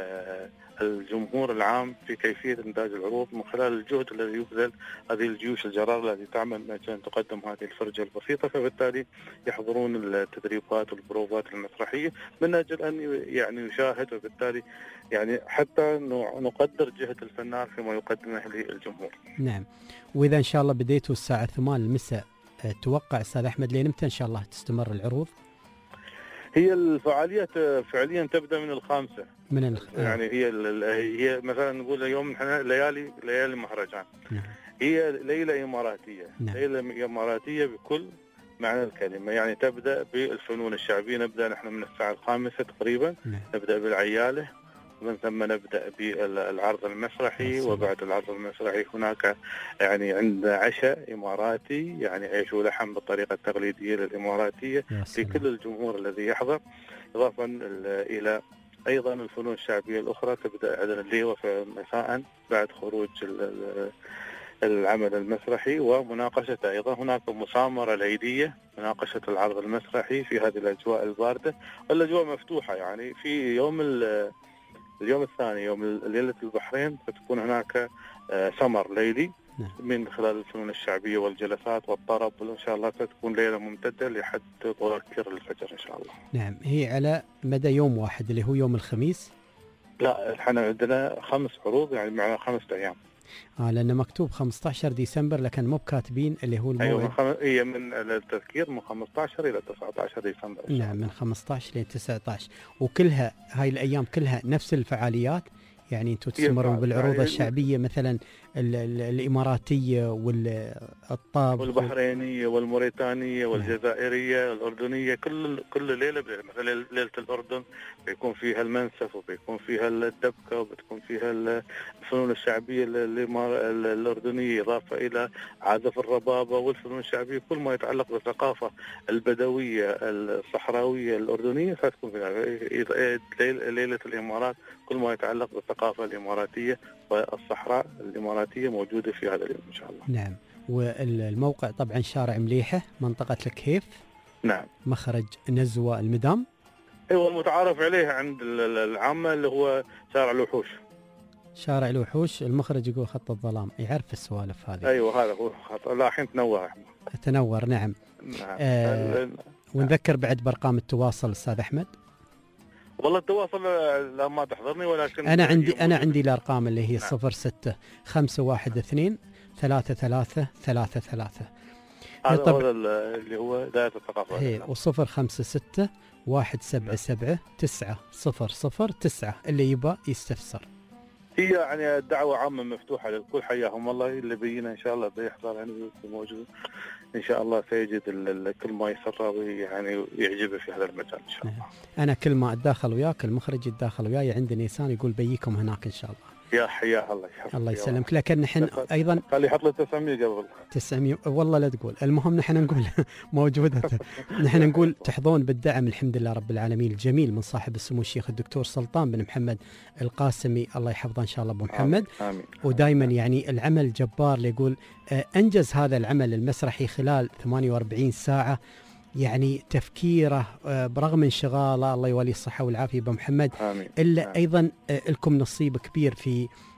Speaker 18: الجمهور العام في كيفية إنتاج العروض من خلال الجهد الذي يبذل هذه الجيوش الجرار التي تعمل من أجل أن تقدم هذه الفرجة البسيطة، فبالتالي يحضرون التدريبات والبروفات المسرحية من أجل أن يعني يشاهد، وبالتالي يعني حتى نقدر جهد الفنان فيما يقدمه للجمهور.
Speaker 2: نعم. وإذا إن شاء الله بديتوا الساعة 8 المساء، توقع أستاذ أحمد لين متى إن شاء الله تستمر العروض؟
Speaker 18: هي الفعاليات فعليا تبدأ من 5 يعني هي مثلا نقول اليوم احنا ليالي مهرجان. هي ليلة إماراتية. ليلة إماراتية بكل معنى الكلمة، يعني تبدأ بالفنون الشعبية، نبدأ نحن من الساعة 5 تقريبا، نبدأ بالعيالة، ومن ثم نبدأ بالعرض المسرحي، وبعد العرض المسرحي هناك يعني عند عشاء إماراتي، يعني عيش ولحم بالطريقة التقليدية للإماراتية لكل الجمهور الذي يحضر. إضافة إلى أيضا الفنون الشعبية الأخرى تبدأ عندنا الليلة مساء بعد خروج العمل المسرحي ومناقشة. أيضا هناك مسامرة ليلية، مناقشة العرض المسرحي في هذه الأجواء الباردة، والأجواء مفتوحة. يعني في اليوم الثاني يوم ليلة البحرين فتكون هناك سمر ليلي من خلال الفنون الشعبية والجلسات والطرب، وإن شاء الله ستكون ليلة ممتدة لحد مبكر الفجر إن شاء الله.
Speaker 2: نعم. هي على مدى يوم واحد اللي هو يوم الخميس؟
Speaker 18: لا، احنا عندنا 5 عروض، يعني معنا 5 أيام.
Speaker 2: لأنه مكتوب 15 ديسمبر لكن مو كاتبين اللي هو الموعد.
Speaker 18: أيوة، هي من التذكير من 15 إلى 19 ديسمبر.
Speaker 2: نعم، من 15 إلى 19. وكلها هاي الأيام كلها نفس الفعاليات، يعني أنتم تستمرون بالعروض الشعبية مثلا الإماراتية والطاب
Speaker 18: والبحرينية والموريتانية والجزائرية والأردنية. كل ليلة مثلا ليلة الأردن بيكون فيها المنسف، وبيكون فيها الدبكة، وبتكون فيها الفنون الشعبية الأردنية، إضافة إلى عازف الربابة والفنون الشعبية، كل ما يتعلق بالثقافة البدوية الصحراوية الأردنية ستكون في ليلة الإمارات. كل ما يتعلق بالثقافة الإماراتية والصحراء الإماراتية موجودة في هذا اليوم إن شاء الله.
Speaker 2: نعم. والموقع طبعا شارع مليحة، منطقة الكيف.
Speaker 18: نعم.
Speaker 2: مخرج نزوة المدام.
Speaker 18: ايوه، المتعارف عليه عند العامة اللي هو شارع الوحوش.
Speaker 2: شارع الوحوش. المخرج يقول خط الظلام، يعرف السوالف هذه.
Speaker 18: ايوه، هذا هو خط. لا، الحين
Speaker 2: تنور. نعم. ونذكر بعد بارقام التواصل استاذ احمد.
Speaker 18: والله التواصل لا ما تحضرني، ولكن
Speaker 2: انا عندي الارقام اللي هي 06 512 3333.
Speaker 18: هذا هو اللي هو دائرة الثقافة.
Speaker 2: هي و056 177 9009 اللي يبغى يستفسر.
Speaker 18: هي يعني الدعوة عامة مفتوحة للكل، حياهم الله. اللي بينا إن شاء الله بيحضر يعني موجود إن شاء الله سيجد كل ما يسره ويعني يعجبه في هذا المجال إن شاء الله.
Speaker 2: أنا كل ما أتداخل وياك المخرج يتداخل وياي عند نيسان يقول بيكم هناك إن شاء الله.
Speaker 18: يا حياه الله يحفظك.
Speaker 2: الله يسلمك. لكن نحن ايضا
Speaker 18: خلي يحط له 900 قبل
Speaker 2: 900 والله لا تقول. المهم نحن نقول موجوده. نحن نقول تحظون بالدعم الحمد لله رب العالمين الجميل من صاحب السمو الشيخ الدكتور سلطان بن محمد القاسمي، الله يحفظه ان شاء الله ابو محمد.
Speaker 18: آمين.
Speaker 2: ودائما يعني العمل جبار، يقول انجز هذا العمل المسرحي خلال 48 ساعه، يعني تفكيره برغم انشغاله الله يولي الصحة والعافية ابو محمد.
Speaker 18: آمين.
Speaker 2: إلا
Speaker 18: آمين.
Speaker 2: أيضا لكم نصيب كبير في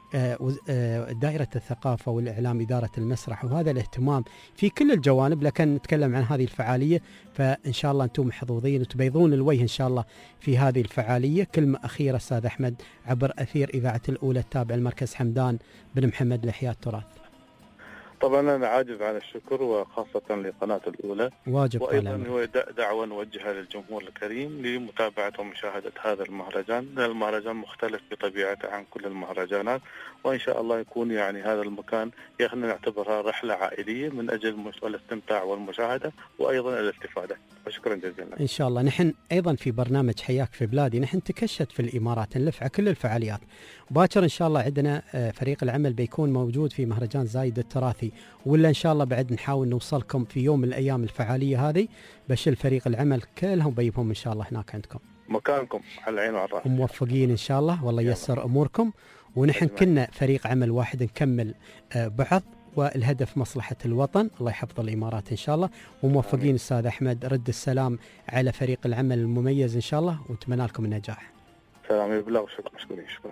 Speaker 2: دائرة الثقافة والإعلام إدارة المسرح، وهذا الاهتمام في كل الجوانب. لكن نتكلم عن هذه الفعالية، فإن شاء الله أنتم محظوظين وتبيضون الوجه إن شاء الله في هذه الفعالية. كلمة أخيرة أستاذ أحمد عبر أثير إذاعة الأولى التابع المركز حمدان بن محمد لإحياء التراث.
Speaker 18: طبعا أنا عاجز عن الشكر، وخاصة لقناة الأولى،
Speaker 2: واجب
Speaker 18: وأيضا هو دعوة نوجهها للجمهور الكريم لمتابعة ومشاهدة هذا المهرجان. المهرجان مختلف بطبيعته عن كل المهرجانات، وإن شاء الله يكون يعني هذا المكان يخلينا نعتبرها رحلة عائلية من أجل الاستمتاع والمشاهدة وأيضا الاستفادة. وشكرا جزيلا.
Speaker 2: إن شاء الله. نحن أيضا في برنامج حياك في بلادي نحن تكشت في الإمارات، نلف على كل الفعاليات. باكر إن شاء الله عندنا فريق العمل بيكون موجود في مهرجان زايد التراثي، ولا إن شاء الله بعد نحاول نوصلكم في يوم من الأيام الفعالية هذه، بشل فريق العمل كلهم بيبهم إن شاء الله هناك عندكم.
Speaker 18: مكانكم على العين وعلى الراس.
Speaker 2: موفقين إن شاء الله، والله ييسر أموركم. ونحن كنا فريق عمل واحد نكمل بعض، والهدف مصلحة الوطن. الله يحفظ الإمارات إن شاء الله. وموفقين أستاذ أحمد، رد السلام على فريق العمل المميز إن شاء الله، ونتمنى لكم النجاح.
Speaker 18: سلام يبلغ. شكرا.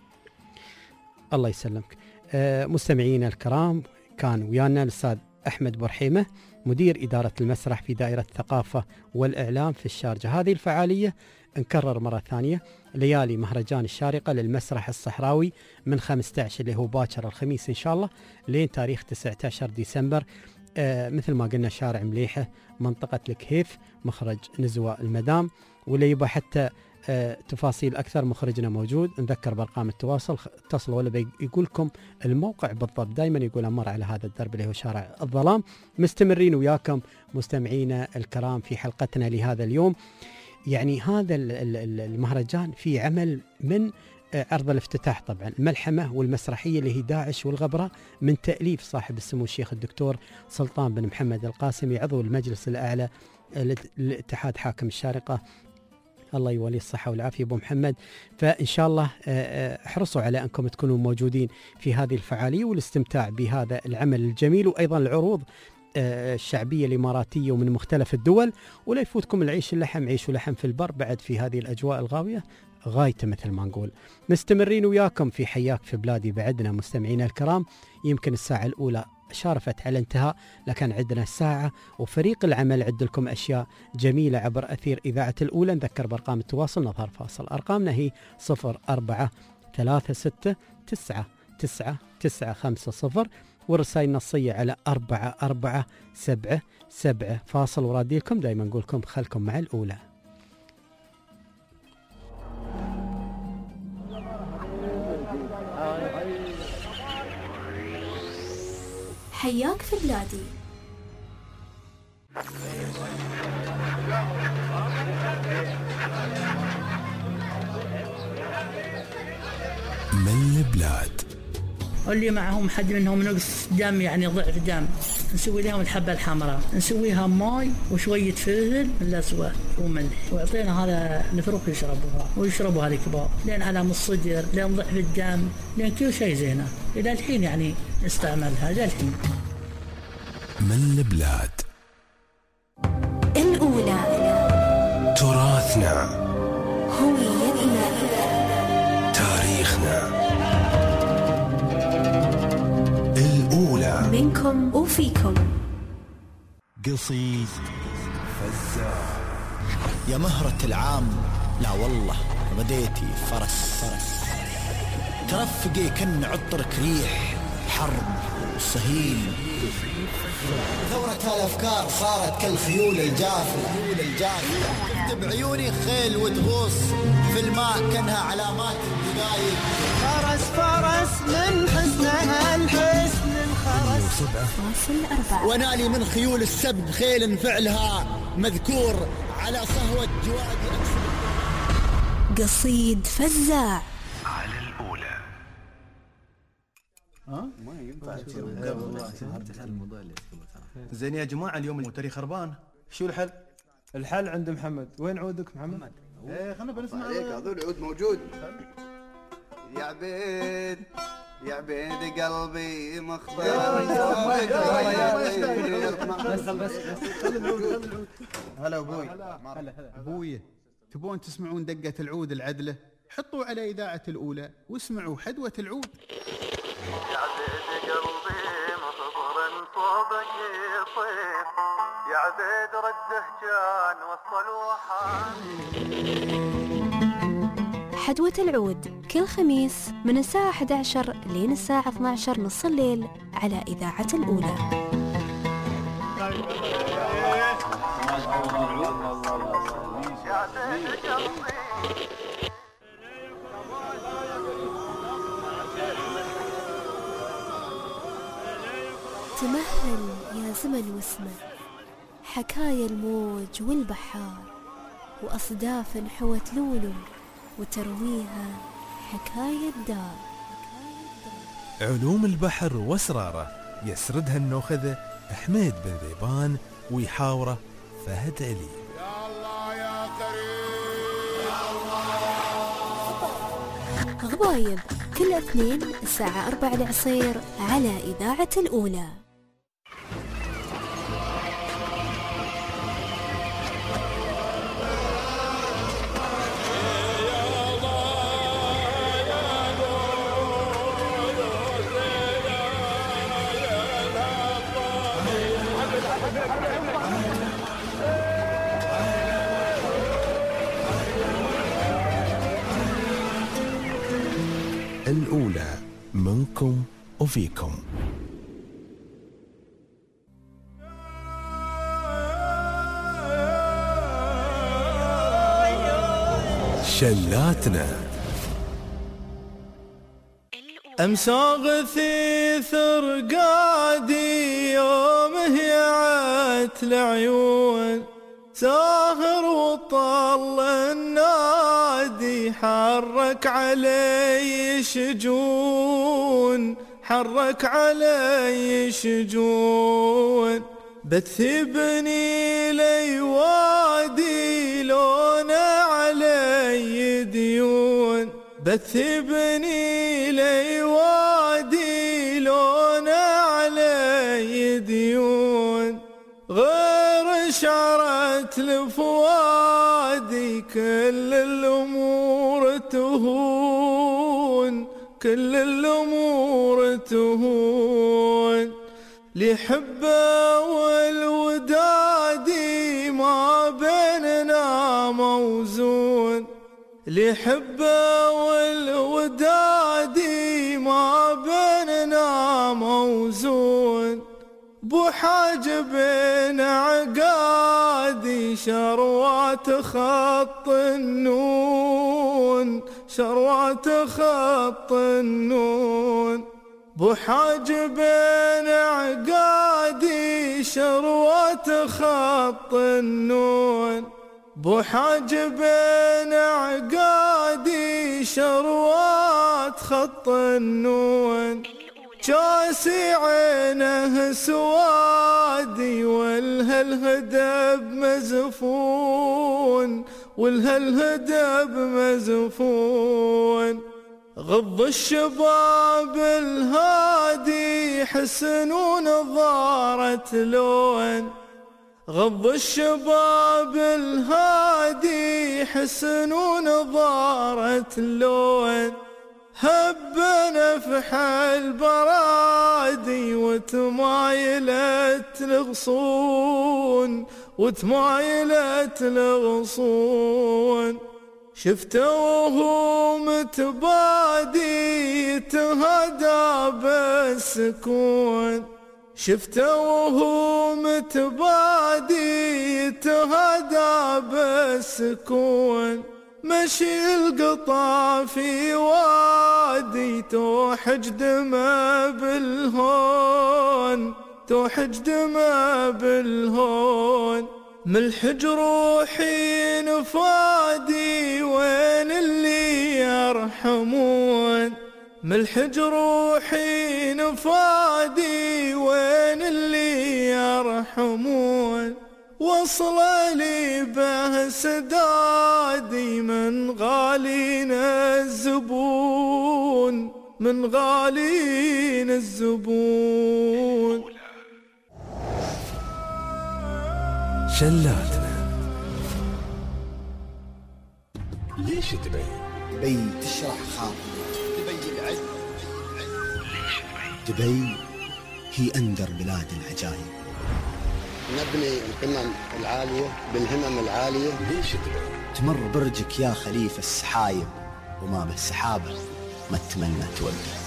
Speaker 2: الله يسلمك. مستمعينا الكرام، كان ويانا الأستاذ أحمد بورحيمة مدير إدارة المسرح في دائرة الثقافة والإعلام في الشارجة. هذه الفعالية نكرر مرة ثانية، ليالي مهرجان الشارقة للمسرح الصحراوي من 15 اللي هو باكر الخميس إن شاء الله لين تاريخ 19 ديسمبر. مثل ما قلنا شارع مليحة، منطقة الكهيف، مخرج نزوة المدام. واللي يبغى حتى تفاصيل أكثر مخرجنا موجود، نذكر بأرقام التواصل، اتصلوا ولا بيقول لكم الموقع بالضبط. دائما يقول أمر على هذا الدرب اللي هو شارع الظلام. مستمرين وياكم مستمعينا الكرام في حلقتنا لهذا اليوم. يعني هذا المهرجان في عمل من عرض الافتتاح، طبعا الملحمة والمسرحية اللي هي داعش والغبرة، من تأليف صاحب السمو الشيخ الدكتور سلطان بن محمد القاسمي عضو المجلس الأعلى لاتحاد حاكم الشارقة، الله يولي الصحة والعافية أبو محمد. فإن شاء الله احرصوا على أنكم تكونوا موجودين في هذه الفعالية والاستمتاع بهذا العمل الجميل، وأيضا العروض الشعبية الإماراتية ومن مختلف الدول. ولا يفوتكم العيش اللحم، عيشوا لحم في البر بعد في هذه الأجواء الغاوية غايته مثل ما نقول. مستمرين وياكم في حياك في بلادي. بعدنا مستمعينا الكرام يمكن الساعة الأولى شارفت على انتهاء، لكن عندنا الساعة وفريق العمل عد لكم أشياء جميلة عبر أثير إذاعة الأولى. نذكر بأرقام التواصل، نظهر فاصل. أرقامنا هي 0436699950، والرسائل النصية على 4477. فاصل ورادي لكم، دائما نقول لكم خلكم مع الأولى.
Speaker 1: حياك في بلادي.
Speaker 6: من البلاد
Speaker 13: واللي معهم حد منهم نقص دم، يعني ضعف دم، نسوي لهم الحبة الحمراء، نسويها ماي وشوية فلفل الأسود وملح، ويعطينا هذا الفروق يشربوها، ويشربوا هذه كبار لين علام الصدر، لين ضعف الدم، لين كل شيء زينة. إلى الحين يعني استعملها إلى الحين.
Speaker 6: من البلاد
Speaker 1: الأولى،
Speaker 6: تراثنا،
Speaker 1: هويتنا،
Speaker 6: تاريخنا. الأولى،
Speaker 1: منكم وفيكم.
Speaker 19: قصيد فزاع. يا مهرة العام، لا والله غديتي فرس، ترفقي كن عطرك ريح حرب وصهيل. ثورة الأفكار صارت كالخيول الجافة، تكتب عيوني خيل وتغوص في الماء كأنها علامات الدقايق.
Speaker 17: فرس من حسنها الحسن الخرس.
Speaker 1: 7.4
Speaker 19: ونالي من خيول السبق خيل فعلها مذكور على صهوة جوادي.
Speaker 1: قصيد فزاع.
Speaker 6: على الأولى.
Speaker 5: ما ينفع زين يا جماعة، اليوم الموتري خربان، شو الحل؟
Speaker 12: الحل عند محمد. وين عودك محمد؟
Speaker 5: ايه خلنا بنسمع
Speaker 3: عليك. هذول العود موجود. يا عبيد يا عبيد قلبي مختار.
Speaker 5: بس هلا ابوي. هلا ابوي، تبون تسمعون دقة العود العدلة؟
Speaker 20: حطوا على إذاعة الأولى واسمعوا حدوة العود.
Speaker 11: يا عبيد قلبي مخبر صوبك يصير، يا عبيد رده كان وصل وحان.
Speaker 1: حدوة العود كل خميس من الساعة 11 لين الساعة 12 نص الليل على إذاعة الأولى. تمهل يا زمن واسمع حكايا الموج والبحار، وأصداف حوت لولو وترويها حكاية دار.
Speaker 6: علوم البحر واسراره يسردها النوخذة حميد بن ذيبان، ويحاوره فهد علي.
Speaker 16: يا الله يا كريم يا الله.
Speaker 1: غبايب كل اثنين الساعة 4 العصير على إذاعة الأولى.
Speaker 6: الأولى منكم وفيكم. شلاتنا
Speaker 17: أمساغ ثيثر قادي يوم هيعت العيون، ساهر وطل النادي حرك علي شجون، حرك علي شجون. بتثبني لي وادي لونه علي ديون، بتثبني لي وادي لونه علي ديون. غير شعرت لفوادي كل الأمور تهون، كل الأمور تهون. لحبه والودادي ما بيننا موزون، لحبه والودادي ما بيننا موزون. بو حاجب عقادي شروات خط النون، شروات خط النون. بو حاجب عقادي شروات خط النون، بو حاجب عقادي شروات خط النون. جاسي عينه سوادي والهالهدب مزفون، والهالهدب مزفون. غض الشباب الهادي حسنون ضارت لون، غض الشباب الهادي حسنون ضارت لون. هب نفح البرادي وتمايلت الغصون، وتمايلت الغصون. شفته وهو متبادي يتهدى بالسكون، شفته وهو متبادي يتهدى بالسكون. مشي القطع في وادي توحج دمه بالهون، توحج دمه بالهون. ملحج روحي نفادي وين اللي يرحمون، ملحج روحي نفادي وين اللي يرحمون. وصل لي به سدادي من غالين الزبون، من غالين الزبون.
Speaker 6: شلاتنا. ليش تبين
Speaker 19: دبي تشرح خاطري. دبي العز. دبي هي أندر بلاد العجائب.
Speaker 21: نبني القمم العالية بالهمم العالية.
Speaker 19: ليش دبي؟ تمر برجك يا خليفة السحايب وما بالسحابة ما تتمنى توقف.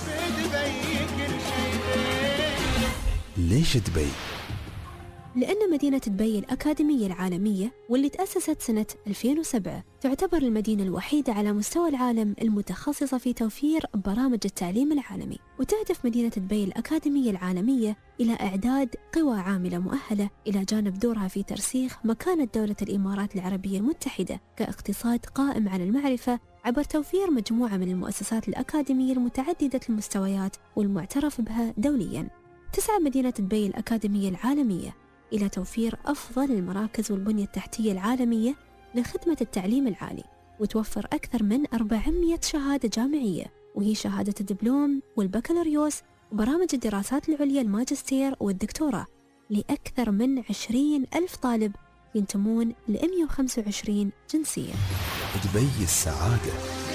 Speaker 6: ليش دبي؟
Speaker 1: لأن مدينة دبي الأكاديمية العالمية واللي تأسست سنة 2007 تعتبر المدينة الوحيدة على مستوى العالم المتخصصة في توفير برامج التعليم العالمي. وتهدف مدينة دبي الأكاديمية العالمية إلى إعداد قوى عاملة مؤهلة إلى جانب دورها في ترسيخ مكانة دولة الإمارات العربية المتحدة كاقتصاد قائم على المعرفة عبر توفير مجموعة من المؤسسات الأكاديمية المتعددة المستويات والمعترف بها دولياً. تسعى مدينة دبي الأكاديمية العالمية إلى توفير أفضل المراكز والبنية التحتية العالمية لخدمة التعليم العالي، وتوفر أكثر من 400 شهادة جامعية، وهي شهادة الدبلوم والبكالوريوس وبرامج الدراسات العليا الماجستير والدكتوراه لأكثر من 20,000 طالب ينتمون ل 125 جنسية.
Speaker 6: دبي السعادة.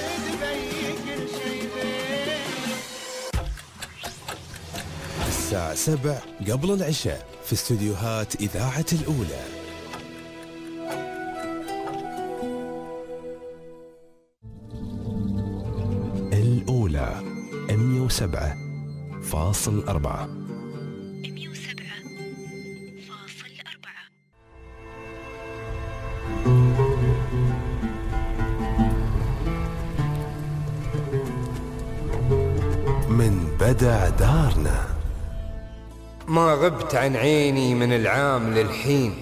Speaker 6: الساعة 7 قبل العشاء في استديوهات إذاعة الأولى. الأولى 107.4. من بدع دارنا.
Speaker 22: ما غبت عن عيني من العام للحين،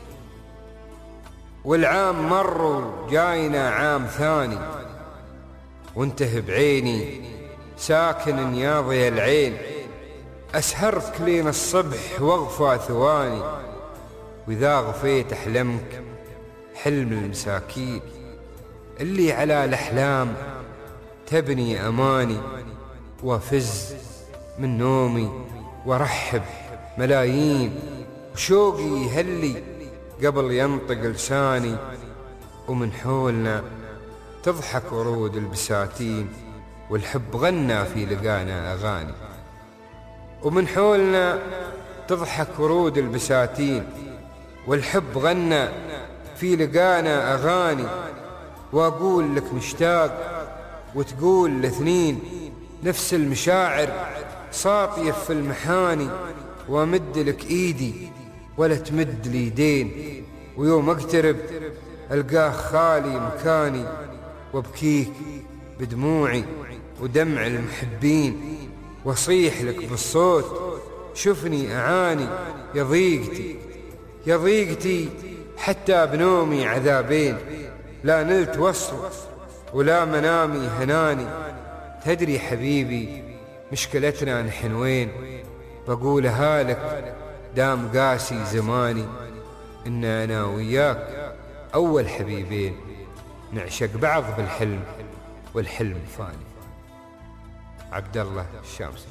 Speaker 22: والعام مر وجاينا عام ثاني، وانته بعيني ساكن يا ضي العين، أسهرك لين الصبح واغفى ثواني، وإذا غفيت أحلمك حلم المساكين اللي على الأحلام تبني أماني، وافز من نومي وارحب ملايين، وشوقي يهلي قبل ينطق لساني، ومن حولنا تضحك ورود البساتين، والحب غنى في لقانا أغاني. ومن حولنا تضحك ورود البساتين، والحب غنى في لقانا أغاني، وأقول لك مشتاق وتقول الاثنين، نفس المشاعر ساطية في المحاني، وامد لك ايدي ولا تمد لي يدين، ويوم اقترب القاه خالي مكاني، وابكيك بدموعي ودمع المحبين، واصيح لك بالصوت شوفني اعاني، يا ضيقتي يا ضيقتي حتى بنومي عذابين، لا نلت وصل ولا منامي هناني. تدري حبيبي مشكلتنا نحن وين؟ بقولها لك دام قاسي زماني، إن أنا وياك أول حبيبين، نعشق بعض بالحلم والحلم فاني. عبد الله الشامسي.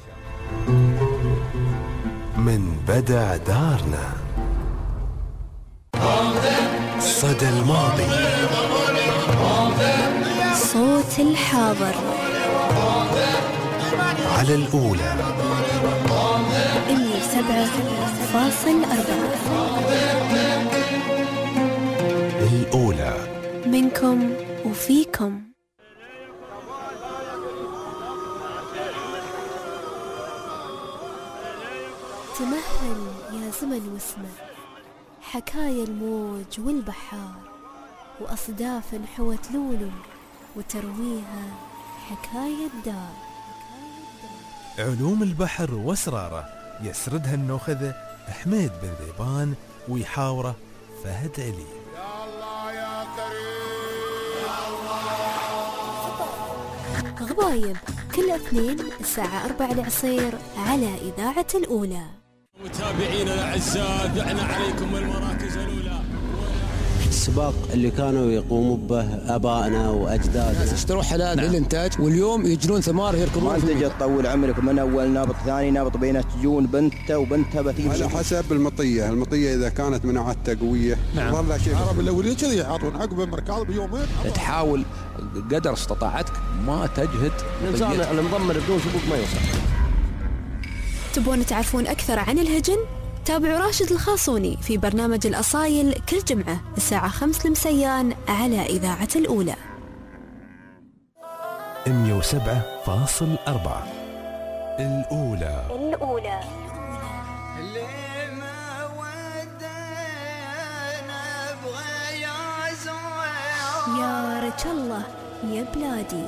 Speaker 6: من بدع دارنا. صدى الماضي.
Speaker 1: صوت الحاضر
Speaker 6: على الأولى
Speaker 1: 107.4.
Speaker 6: الأولى
Speaker 1: منكم وفيكم. تمهل يا زمن واسمع حكايا الموج والبحار، وأصداف حوت لولو وترويها حكاية دار.
Speaker 6: علوم البحر واسراره يسردها النوخذة حميد بن ذيبان، ويحاوره فهد علي.
Speaker 16: يا الله يا كريم يا الله.
Speaker 1: غبايب كل اثنين الساعة 4 العصير على إذاعة الأولى.
Speaker 23: متابعينا الأعزاء، دعنا عليكم المراكز الأولى.
Speaker 4: السباق اللي كانوا يقوموا به ابائنا واجدادنا.
Speaker 7: الناس اشتروا حلال للانتاج واليوم يجرون ثمار يركبون.
Speaker 23: ما تجي تطول عمرك من اول نابط ثاني نابط بينه تجون بنته وبنتها بتيجي
Speaker 24: على حسب المطيه اذا كانت مناعتها قويه.
Speaker 7: والله
Speaker 24: شيء
Speaker 7: العرب
Speaker 24: الاولين كذي يعطون عقب المركاض بيومين.
Speaker 7: تحاول قدر استطاعتك ما تجهد.
Speaker 4: الانسان المضمر بدون سبوق ما يوصل.
Speaker 1: تبون تعرفون أكثر عن الهجن؟ تابعوا راشد الخاصوني في برنامج الأصايل كل جمعة الساعة 5 المسيان على إذاعة الأولى.
Speaker 6: 107.4 الأولى.
Speaker 1: يا رج الله يا بلادي.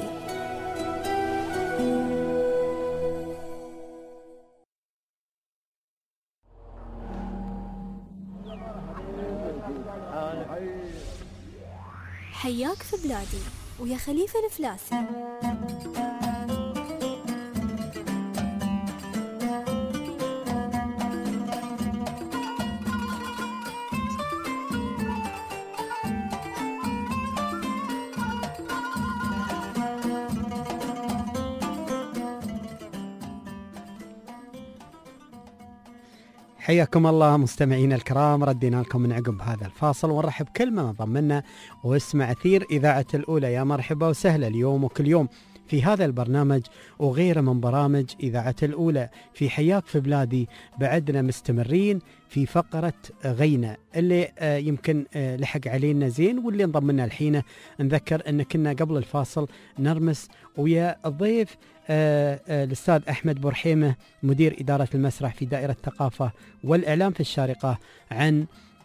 Speaker 1: حياك في بلادي ويا خليفة الفلاسي.
Speaker 2: حياكم الله مستمعين الكرام، ردينا لكم من عقب هذا الفاصل ونرحب كل من ضمنا واسمع أثير إذاعة الأولى. يا مرحبا وسهلا اليوم وكل يوم في هذا البرنامج وغيره من برامج إذاعة الأولى. في حياك في بلادي بعدنا مستمرين في فقرة غينا اللي يمكن لحق علينا زين، واللي انضمنا الحين نذكر أن كنا قبل الفاصل نرمس ويا الضيف الأستاذ أحمد بورحيمة مدير إدارة المسرح في دائرة الثقافة والإعلام في الشارقة عن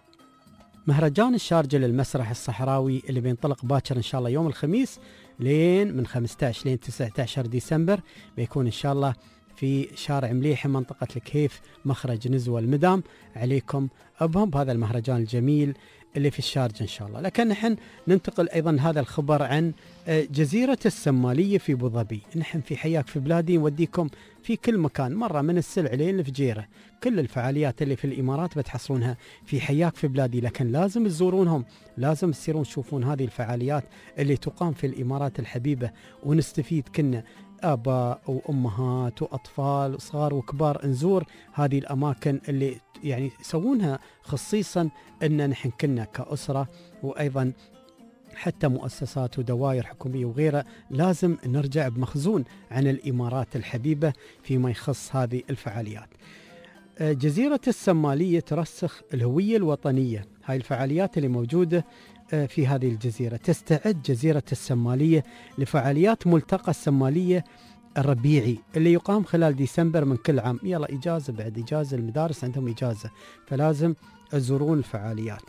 Speaker 2: مهرجان الشارجة للمسرح الصحراوي اللي بينطلق باكر إن شاء الله يوم الخميس لين من 15 لين 19 ديسمبر. بيكون إن شاء الله في شارع مليحة منطقة الكيف مخرج نزوة المدام. عليكم أبهم بهذا المهرجان الجميل اللي في الشارجة إن شاء الله. لكن نحن ننتقل أيضا هذا الخبر عن جزيرة السمالية في أبو ظبي. نحن في حياك في بلادي نوديكم في كل مكان، مرة من السلع لين الفجيرة. كل الفعاليات اللي في الإمارات بتحصلونها في حياك في بلادي، لكن لازم تزورونهم، لازم تصيرون تشوفون هذه الفعاليات اللي تقام في الإمارات الحبيبة ونستفيد كنا آباء وأمهات وأطفال صغار وكبار. نزور هذه الأماكن اللي يعني يسوونها خصيصا أن نحن كنا كأسرة وأيضا حتى مؤسسات ودوائر حكومية وغيرها لازم نرجع بمخزون عن الإمارات الحبيبة فيما يخص هذه الفعاليات. جزيرة السمالية ترسخ الهوية الوطنية. هاي الفعاليات اللي موجودة في هذه الجزيرة. تستعد جزيرة السمالية لفعاليات ملتقى السمالية الربيعي اللي يقام خلال ديسمبر من كل عام. يلا إجازة بعد إجازة، المدارس عندهم إجازة، فلازم تزورون الفعاليات.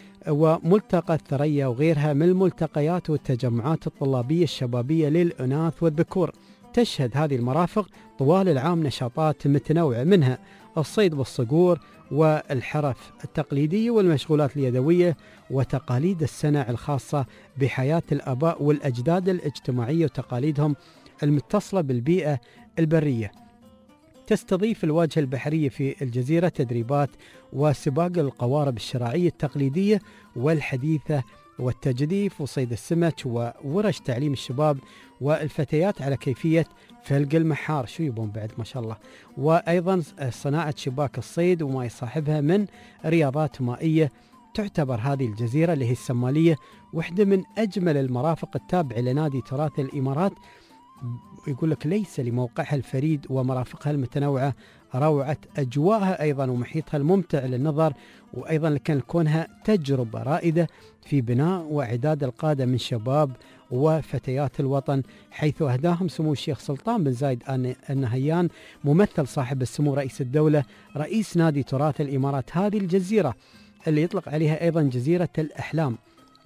Speaker 2: وملتقى الثريا وغيرها من الملتقيات والتجمعات الطلابية الشبابية للأناث والذكور. تشهد هذه المرافق طوال العام نشاطات متنوعة، منها الصيد بالصقور والحرف التقليدية والمشغولات اليدوية وتقاليد السنة الخاصة بحياة الآباء والأجداد الاجتماعية وتقاليدهم المتصلة بالبيئة البرية. تستضيف الواجهة البحرية في الجزيرة تدريبات وسباق القوارب الشراعية التقليدية والحديثة والتجديف وصيد السمك وورش تعليم الشباب والفتيات على كيفية فلق المحار. شو يبون بعد ما شاء الله. وأيضا صناعة شباك الصيد وما يصاحبها من رياضات مائية. تعتبر هذه الجزيرة اللي هي السمالية واحدة من أجمل المرافق التابعة لنادي تراث الإمارات. يقول لك ليس لموقعها الفريد ومرافقها المتنوعة روعة أجواءها أيضا ومحيطها الممتع للنظر، وأيضا لكن كونها تجربة رائدة في بناء وإعداد القادة من شباب وفتيات الوطن، حيث أهداهم سمو الشيخ سلطان بن زايد آل نهيان ممثل صاحب السمو رئيس الدولة رئيس نادي تراث الإمارات هذه الجزيرة اللي يطلق عليها أيضا جزيرة الأحلام،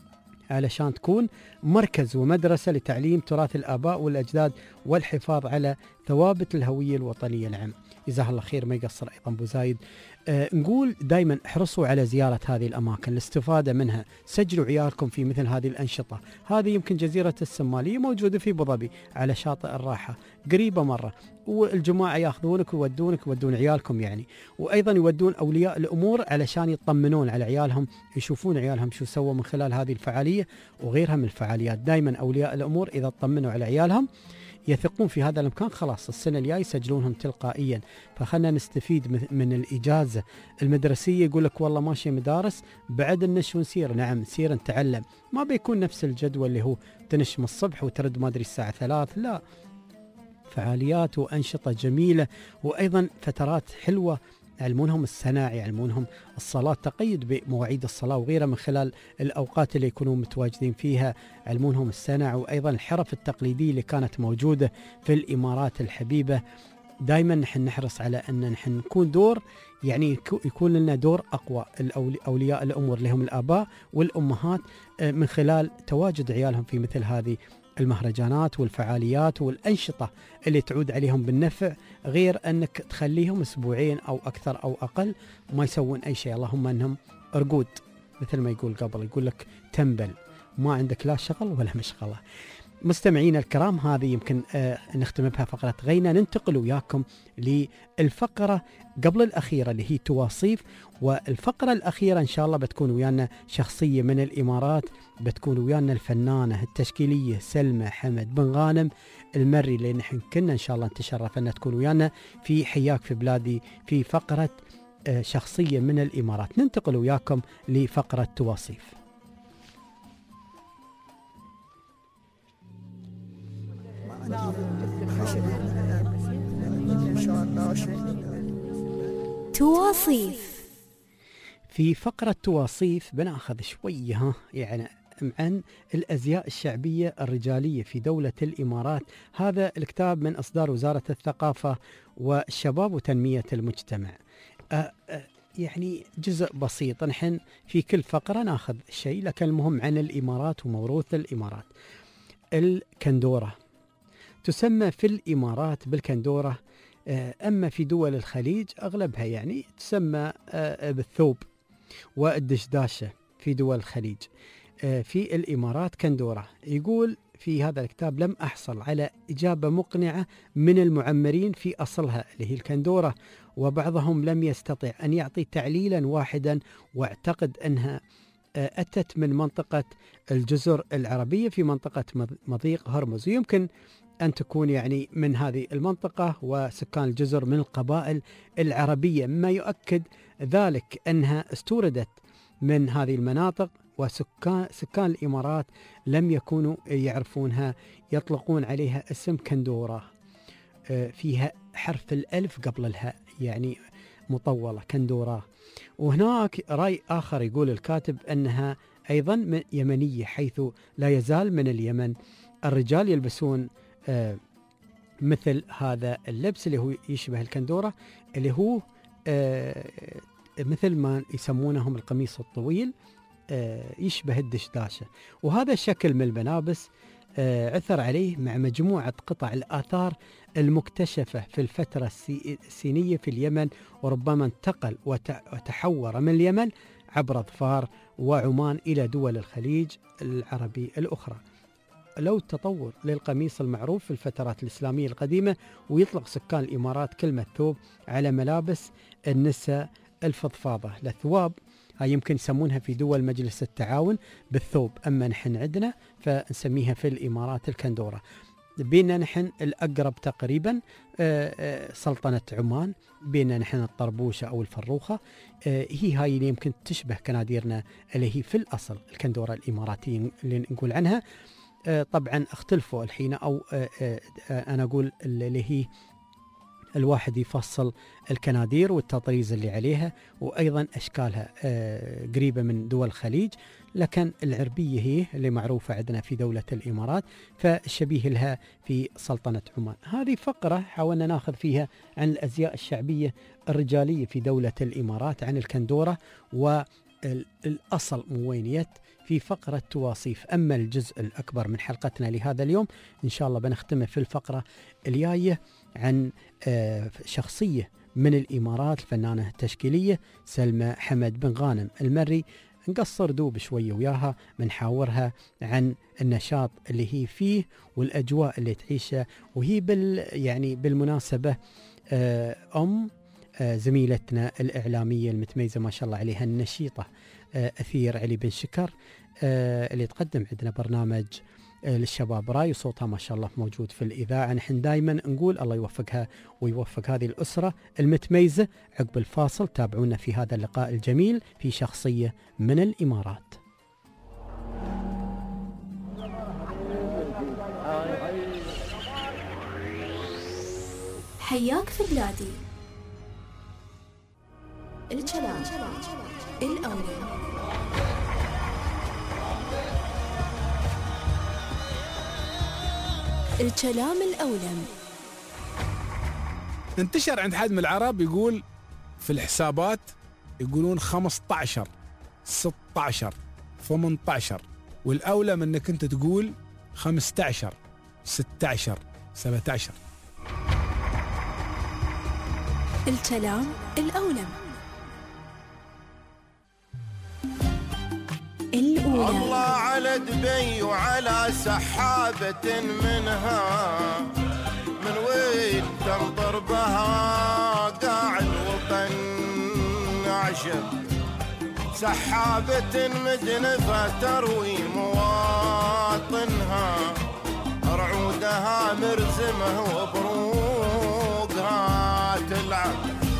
Speaker 2: علشان تكون مركز ومدرسة لتعليم تراث الآباء والأجداد والحفاظ على ثوابت الهوية الوطنية. نعم، جزاه الله خير ما يقصر أيضا أبو زايد. نقول دائما احرصوا على زيارة هذه الأماكن، الاستفادة منها، سجلوا عيالكم في مثل هذه الأنشطة. هذه يمكن جزيرة السمالية موجودة في أبو ظبي على شاطئ الراحة، قريبة مرة، والجماعة ياخذونك ويودونك ويودون عيالكم يعني، وأيضا يودون أولياء الأمور علشان يطمنون على عيالهم، يشوفون عيالهم شو سووا من خلال هذه الفعالية وغيرها من الفعاليات. دائما أولياء الأمور إذا اطمنوا على عيالهم يثقون في هذا المكان، خلاص السنة الجاية يسجلونهم تلقائيا. فخلنا نستفيد من الإجازة المدرسية. يقول لك والله ماشي مدارس بعد النش ونسير، نعم نسير نتعلم، ما بيكون نفس الجدول اللي هو تنش من الصبح وترد ما أدري الساعة 3، لا، فعاليات وأنشطة جميلة، وأيضا فترات حلوة يعلمونهم السنة، يعلمونهم الصلاة، تقيد بمواعيد الصلاة وغيرها من خلال الأوقات اللي يكونون متواجدين فيها، يعلمونهم السنة، وأيضا الحرف التقليدية اللي كانت موجودة في الإمارات الحبيبة. دائما نحن نحرص على أن نحن نكون دور، يعني يكون لنا دور أقوى أولياء الأمور اللي هم الآباء والأمهات من خلال تواجد عيالهم في مثل هذه المهرجانات والفعاليات والأنشطة اللي تعود عليهم بالنفع، غير أنك تخليهم أسبوعين أو أكثر أو أقل ما يسوون أي شيء، اللهم أنهم أرقود مثل ما يقول قبل، يقول لك تنبل، ما عندك لا شغل ولا مشغلة. مستمعين الكرام، هذه يمكن نختم بها فقرة غينا. ننتقل وياكم للفقرة قبل الأخيرة اللي هي تواصيف، والفقرة الأخيرة إن شاء الله بتكون ويانا شخصية من الإمارات، بتكون ويانا الفنانة التشكيلية سلمى حمد بن غانم المري، اللي نحن كنا إن شاء الله نتشرف أن تكون ويانا في حياك في بلادي في فقرة شخصية من الإمارات. ننتقل وياكم لفقرة تواصيف.
Speaker 1: تواصيف.
Speaker 2: في فقرة تواصيف بناخذ شوية يعني عن الأزياء الشعبية الرجالية في دولة الإمارات. هذا الكتاب من إصدار وزارة الثقافة والشباب وتنمية المجتمع. يعني جزء بسيط، نحن في كل فقرة ناخذ شيء، لكن المهم عن الإمارات وموروث الإمارات. الكندورة تسمى في الإمارات بالكندورة، أما في دول الخليج أغلبها يعني تسمى بالثوب والدشداشة في دول الخليج. في الإمارات كندورة. يقول في هذا الكتاب: لم أحصل على إجابة مقنعة من المعمرين في أصلها اللي هي الكندورة، وبعضهم لم يستطع أن يعطي تعليلا واحدا، واعتقد أنها أتت من منطقة الجزر العربية في منطقة مضيق هرمز، ويمكن أن تكون يعني من هذه المنطقة، وسكان الجزر من القبائل العربية، مما يؤكد ذلك أنها استوردت من هذه المناطق، وسكان الإمارات لم يكونوا يعرفونها، يطلقون عليها اسم كندورة، فيها حرف الألف قبل الهاء يعني مطولة كندورة. وهناك رأي آخر يقول الكاتب أنها أيضا يمنية، حيث لا يزال من اليمن الرجال يلبسون مثل هذا اللبس اللي هو يشبه الكندورة، اللي هو مثل ما يسمونهم القميص الطويل، يشبه الدشداشة. وهذا الشكل من الملابس عثر عليه مع مجموعة قطع الآثار المكتشفة في الفترة السينية في اليمن، وربما انتقل وتحور من اليمن عبر ظفار وعمان إلى دول الخليج العربي الأخرى. لو تطور للقميص المعروف في الفترات الإسلامية القديمة، ويطلق سكان الإمارات كلمة ثوب على ملابس النساء الفضفاضة. الثواب هاي يمكن يسمونها في دول مجلس التعاون بالثوب، أما نحن عندنا فنسميها في الإمارات الكندورة. بيننا نحن الأقرب تقريبا سلطنة عمان، بيننا نحن الطربوشة أو الفروخة، هي هاي اللي يمكن تشبه كناديرنا اللي هي في الأصل الكندورة الإماراتية اللي نقول عنها. طبعا اختلفوا الحين، أو أنا أقول اللي هي الواحد يفصل الكنادير والتطريز اللي عليها، وأيضا أشكالها قريبة من دول الخليج، لكن العربية هي اللي معروفة عندنا في دولة الإمارات، فالشبيه لها في سلطنة عمان. هذه فقرة حاولنا ناخذ فيها عن الأزياء الشعبية الرجالية في دولة الإمارات، عن الكندورة، الأصل من وين يت في فقرة تواصيف. أما الجزء الأكبر من حلقتنا لهذا اليوم إن شاء الله بنختمه في الفقرة الجاية عن شخصية من الإمارات، الفنانة التشكيلية سلمى حمد بن غانم المري. نقصر دوب شوية وياها، بنحاورها عن النشاط اللي هي فيه والأجواء اللي تعيشها، وهي يعني بالمناسبة زميلتنا الإعلامية المتميزة ما شاء الله عليها النشيطة أثير علي بن شكر اللي تقدم عندنا برنامج للشباب راي، وصوتها ما شاء الله موجود في الإذاعة. نحن دائما نقول الله يوفقها ويوفق هذه الأسرة المتميزة. عقب الفاصل تابعونا في هذا اللقاء الجميل في شخصية من الإمارات.
Speaker 1: حياك في بلادي. الكلام الأولى. الكلام الأولم.
Speaker 12: انتشر عند حد من العرب يقول في الحسابات يقولون 15 16 18، والأولم انك انت تقول 15 16 17.
Speaker 1: الكلام الأولم. الأولى.
Speaker 16: الله على دبي وعلى سحابة منها، من وين تنظر بها قاع الوطن عشب، سحابة مدنفة تروي مواطنها، رعودها مرزمه وبروقها تلعب.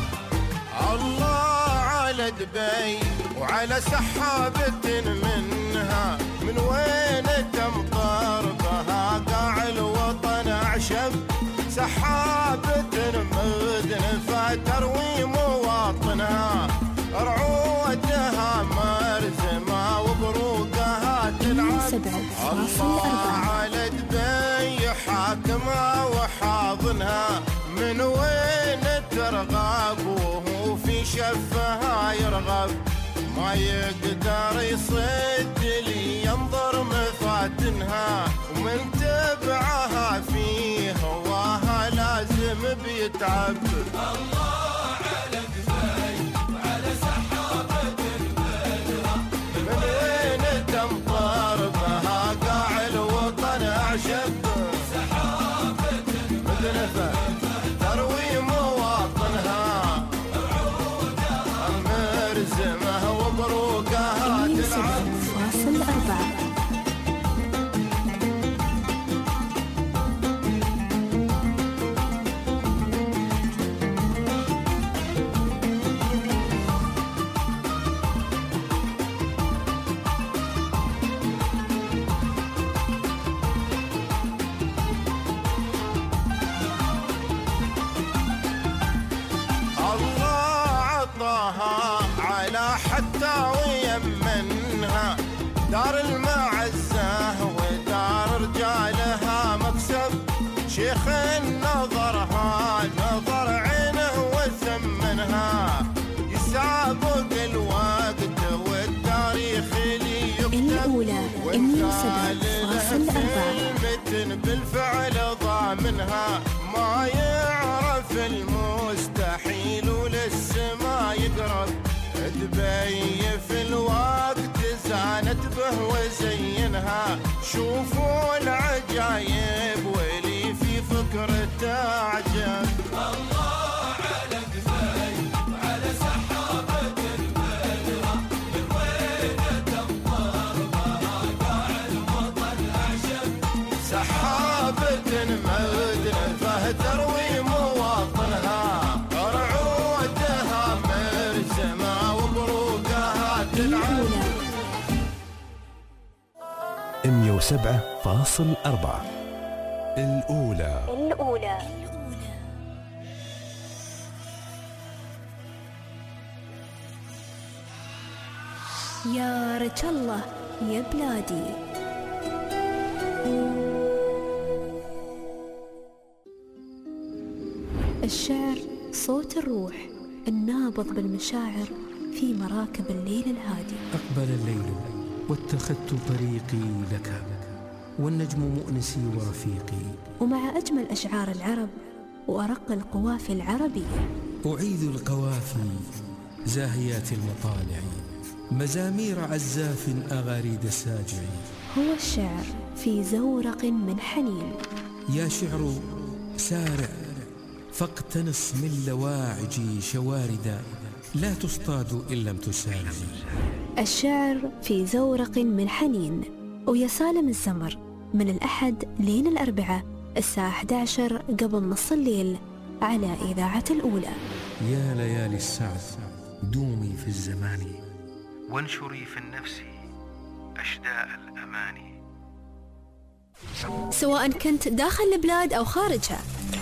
Speaker 16: الله على دبي وعلى سحابة منها، من وين تمطر بها قاع الوطن أعشب، سحابة مدنفة تروي مواطنها، رعودها مرزمة وبروقها تلعب. الله على دبي حاكمها وحاضنها، من وين ترغب وهو في شفها يرغب، ما يقدر يصد لي ينظر مفاتنها، ومن تبعها في هواها لازم بيتعب. الله على دبي وعلى سحابة منها، من وين تمطر بها قاع الوطن أعشب، سحابة مدنفة تروي مواطنها، مرزمه وبروقها تلعب. حتى ويمنها دار المعزة ودار رجالها مكسب، شيخ نظرها نظر عينه وثمنها، يسابق الوقت والتاريخ اللي يكتب، والمتن بالفعل ضامنها، ما يعرف المستحيل وللسما يقرب. دبي في الوقت زانت به وزينها، شوفوا العجايب واللي في فكرته عجب. الله على دبي وعلى سحابة منها، من وين تمطر بها قاع الوطن أعشب، سحابة مدنفة تروي مواطنها، رعودها مرسمة وبروقها تلعب.
Speaker 6: 107.4 الأولى.
Speaker 1: يا رجل الله يا بلادي. الشعر صوت الروح النابض بالمشاعر في مراكب الليل الهادي.
Speaker 15: أقبل الليل واتخذت طريقي لك، والنجم مؤنسي ورفيقي.
Speaker 1: ومع أجمل أشعار العرب وأرق القوافي العربية
Speaker 15: أعيذ القوافي زاهيات المطالع، مزامير عزاف أغاريد ساجع.
Speaker 1: هو الشعر في زورق من حنين.
Speaker 15: يا شعر سارع فاقتنص من لواعج شواردا، لا تصطاد إن لم تسارع.
Speaker 1: الشعر في زورق من حنين، ويا سالم الزمر من الأحد لين الأربعاء الساعة 11 قبل نص الليل على إذاعة الأولى.
Speaker 15: يا ليالي السعد دومي في الزمان، وانشري في النفس أشداء الأماني.
Speaker 1: سواء كنت داخل البلاد أو خارجها،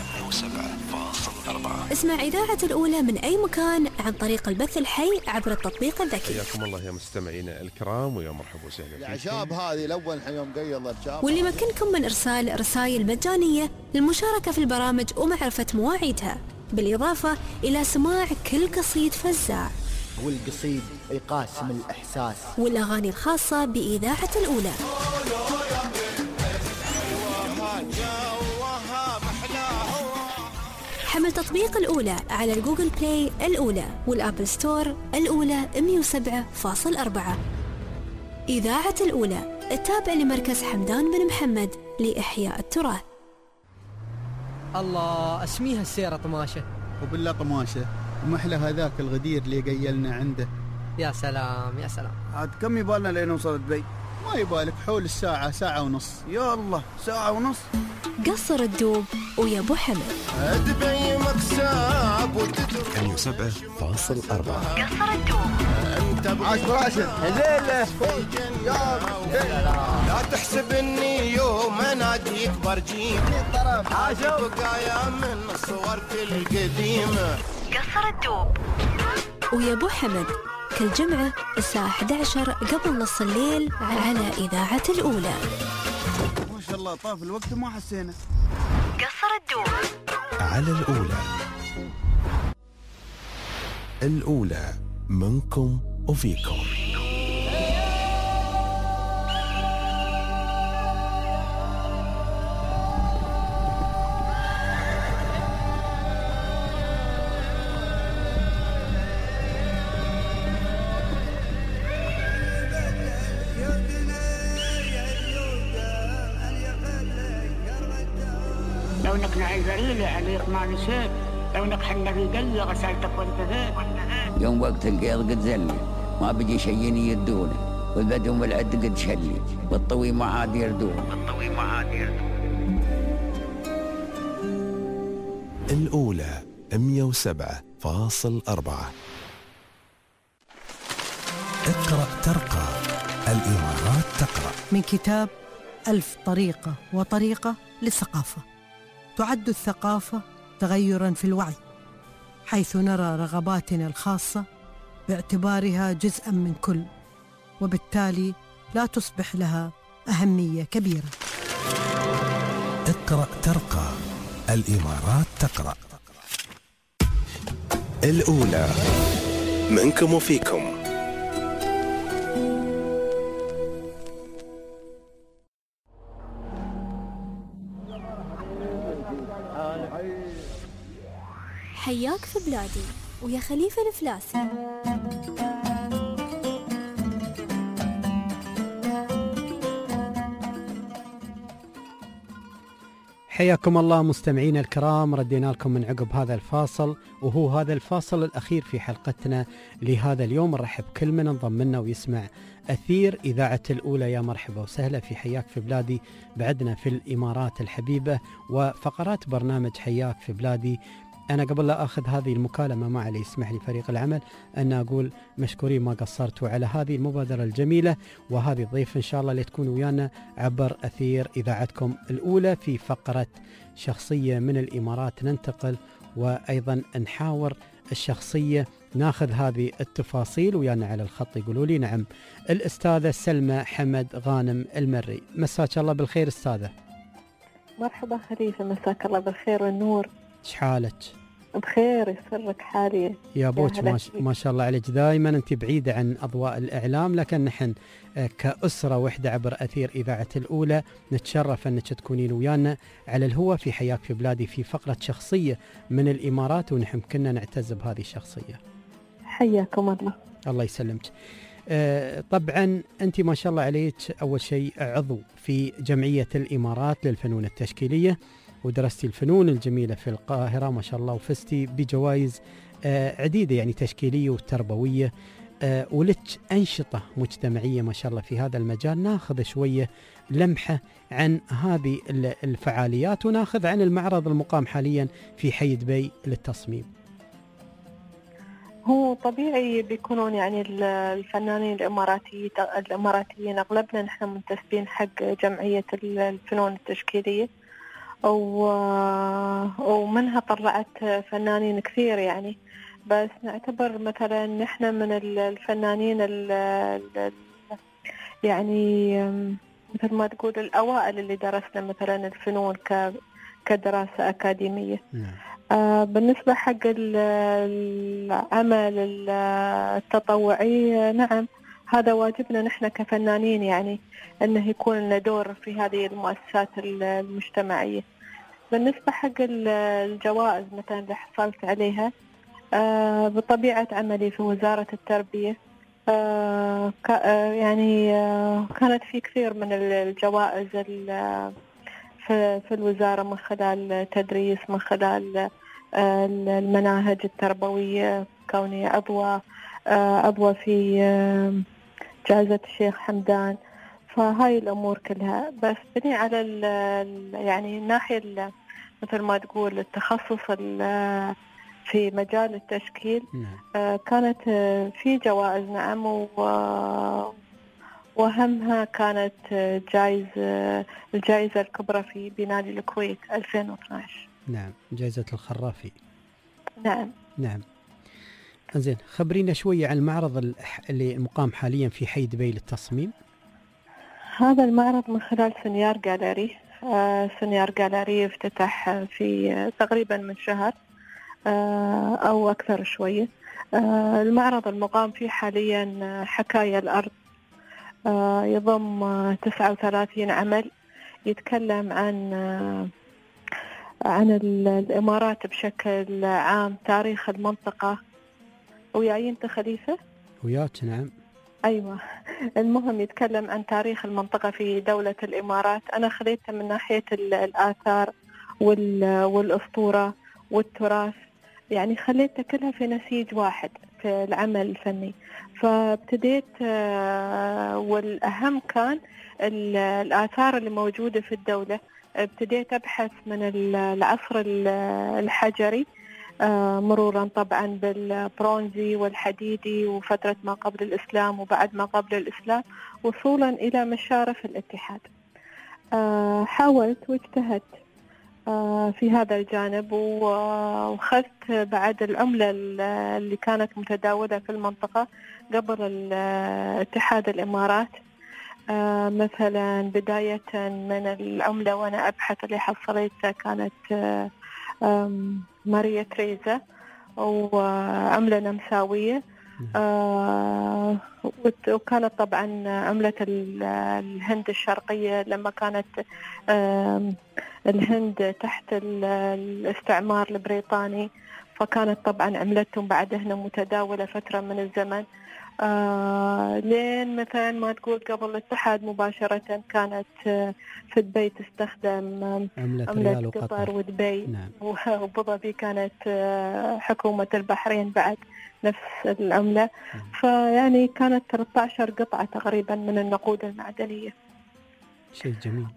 Speaker 6: 107.4
Speaker 1: اسمع إذاعة الأولى من أي مكان عن طريق البث الحي عبر التطبيق الذكي.
Speaker 8: حياكم الله يا مستمعينا الكرام، ويا مرحبا وسهلا.
Speaker 16: الأعشاب هذه الأول يوم قيض الأعشاب،
Speaker 1: واللي مكنكم من إرسال رسائل مجانية للمشاركة في البرامج ومعرفة مواعيدها، بالإضافة إلى سماع كل قصيد فزاع،
Speaker 19: والقصيد يقاسم الإحساس،
Speaker 1: والأغاني الخاصة بإذاعة الأولى. حمل تطبيق الأولى على الجوجل بلاي الأولى والأبل ستور الأولى 107.4. إذاعة الأولى التابع لمركز حمدان بن محمد لإحياء التراث.
Speaker 2: الله اسميها السيرة طماشة.
Speaker 20: وبالله طماشة ومحلى هذاك الغدير اللي قيلنا عنده.
Speaker 2: يا سلام يا سلام.
Speaker 3: عاد كم يبالنا لين نوصل دبي؟
Speaker 20: ما يبالك حول الساعة، ساعة ونص.
Speaker 3: يا الله، ساعة ونص.
Speaker 1: قصر الدوب ويا ابو حمد.
Speaker 16: دبي مكسب
Speaker 6: 107.4.
Speaker 1: قصر الدوب.
Speaker 16: انت
Speaker 3: عاش راشد.
Speaker 16: هليلة لا تحسب اني يوم اناديك برجيم، بقايا من الصور كل قديمة.
Speaker 1: قصر الدوب ويا ابو حمد كل جمعة الساعة 11 قبل نص الليل على إذاعة الأولى.
Speaker 3: ما شاء الله طاف الوقت وما حسينا.
Speaker 1: قصر الدوب
Speaker 6: على الأولى. الأولى منكم وفيكم.
Speaker 9: لو انك نعي ذليلة عليك ما نسيت، لو انك حنا في قلة غسلتك وانتهيت.
Speaker 10: يوم وقت القيض قد زلي، ما بيجي شيء يدوني، والبدو والعد قد شلي، والطوي ما عاد يردون.
Speaker 6: الأولى 107.4. اقرأ ترقى، الإمارات تقرأ.
Speaker 14: من كتاب 1000 طريقة وطريقة للثقافة. تعد الثقافة تغيراً في الوعي، حيث نرى رغباتنا الخاصة باعتبارها جزءاً من كل، وبالتالي لا تصبح لها أهمية كبيرة.
Speaker 6: اقرأ ترقى، الإمارات تقرأ. الأولى منكم وفيكم.
Speaker 1: حياك في بلادي ويا خليفة الفلاسي.
Speaker 2: حياكم الله مستمعين الكرام، ردينا لكم من عقب هذا الفاصل، وهو هذا الفاصل الأخير في حلقتنا لهذا اليوم. نرحب كل من انضم لنا ويسمع أثير إذاعة الأولى. يا مرحبا وسهلا في حياك في بلادي، بعدنا في الإمارات الحبيبة وفقرات برنامج حياك في بلادي. أنا قبل لا أخذ هذه المكالمة ما علي يسمح لي فريق العمل أن أقول مشكورين ما قصرتوا على هذه المبادرة الجميلة وهذه الضيف إن شاء الله اللي تكون ويانا عبر أثير إذاعتكم الأولى في فقرة شخصية من الإمارات. ننتقل وأيضا نحاور الشخصية، ناخذ هذه التفاصيل. ويانا على الخط يقولوا لي نعم الأستاذة سلمى حمد غانم المري. مساك الله بالخير أستاذة.
Speaker 25: مرحبا خليفة، مساك الله بالخير والنور.
Speaker 2: ايش حالك؟
Speaker 5: بخير يسرك حالي
Speaker 2: يا بوش ما شاء الله عليك، دائما أنت بعيدة عن أضواء الإعلام، لكن نحن كأسرة وحدة عبر أثير إذاعة الأولى نتشرف أنك تكونين ويانا على الهواء في حياك في بلادي في فقرة شخصية من الإمارات، ونحن كنا نعتز بهذه الشخصية.
Speaker 5: حياكم الله.
Speaker 2: الله يسلمك. طبعا أنت ما شاء الله عليك أول شيء عضو في جمعية الإمارات للفنون التشكيلية، ودرستي الفنون الجميلة في القاهرة ما شاء الله، وفزتي بجوائز عديدة يعني تشكيلية وتربوية، ولك أنشطة مجتمعية ما شاء الله في هذا المجال. ناخذ شوية لمحة عن هذه الفعاليات، وناخذ عن المعرض المقام حاليا في حي دبي للتصميم.
Speaker 5: هو طبيعي بيكونون يعني الفنانين الإماراتيين أغلبنا نحن منتسبين حق جمعية الفنون التشكيلية، ومنها طلعت فنانين كثير يعني، بس نعتبر مثلا نحن من الفنانين يعني مثل ما تقول الأوائل اللي درسنا مثلا الفنون كدراسة أكاديمية. بالنسبة حق العمل التطوعي، نعم هذا واجبنا نحن كفنانين يعني أنه يكون لنا دور في هذه المؤسسات المجتمعية. بالنسبة حق الجوائز مثلا اللي حصلت عليها، بطبيعة عملي في وزارة التربية يعني كانت في كثير من الجوائز في الوزارة، من خلال تدريس، من خلال المناهج التربوية، كوني عضوة في جائزة الشيخ حمدان، فهاي الأمور كلها. بس بني على يعني الناحية مثل ما تقول التخصص في مجال التشكيل، كانت في جوائز نعم، وأهمها كانت الجائزة الكبرى في بنادي الكويت 2012.
Speaker 2: نعم، جائزة الخرافي.
Speaker 5: نعم.
Speaker 2: زين، خبرينا شوية عن المعرض اللي مقام حاليا في حي دبي للتصميم.
Speaker 5: هذا المعرض من خلال سنيار جاليري. سنيار جاليري افتتح في تقريبا من شهر أو أكثر شوية. المعرض المقام فيه حاليا حكاية الأرض، يضم 39 عمل يتكلم عن الإمارات بشكل عام، تاريخ المنطقة. وياي أنت خليفة؟
Speaker 2: وياك نعم.
Speaker 5: أيوة. المهم يتكلم عن تاريخ المنطقة في دولة الإمارات. أنا خليته من ناحية الآثار والأسطورة والتراث، يعني خليته كلها في نسيج واحد في العمل الفني. فابتديت والأهم كان الآثار اللي موجودة في الدولة. ابتديت أبحث من العصر الحجري، مرورا طبعا بالبرونزي والحديدي وفترة ما قبل الإسلام وبعد ما قبل الإسلام، وصولا إلى مشارف الاتحاد. حاولت واجتهدت في هذا الجانب، وخذت بعد العملة اللي كانت متداولة في المنطقة قبل اتحاد الإمارات. مثلا بداية من العملة وأنا أبحث اللي حصلتها كانت ماريا تريزا، وعملة نمساوية. وكانت طبعا عملة الهند الشرقية لما كانت الهند تحت الاستعمار البريطاني، فكانت طبعا عملتهم بعد هنا متداولة فترة من الزمن. لين مثلا ما تقول قبل الاتحاد مباشرة كانت في دبي تستخدم عملة قطر ودبي.
Speaker 2: نعم.
Speaker 5: وابوظبي كانت حكومة البحرين بعد نفس العملة. فيعني كانت 13 قطعة تقريبا من النقود المعدنية.
Speaker 2: شيء جميل.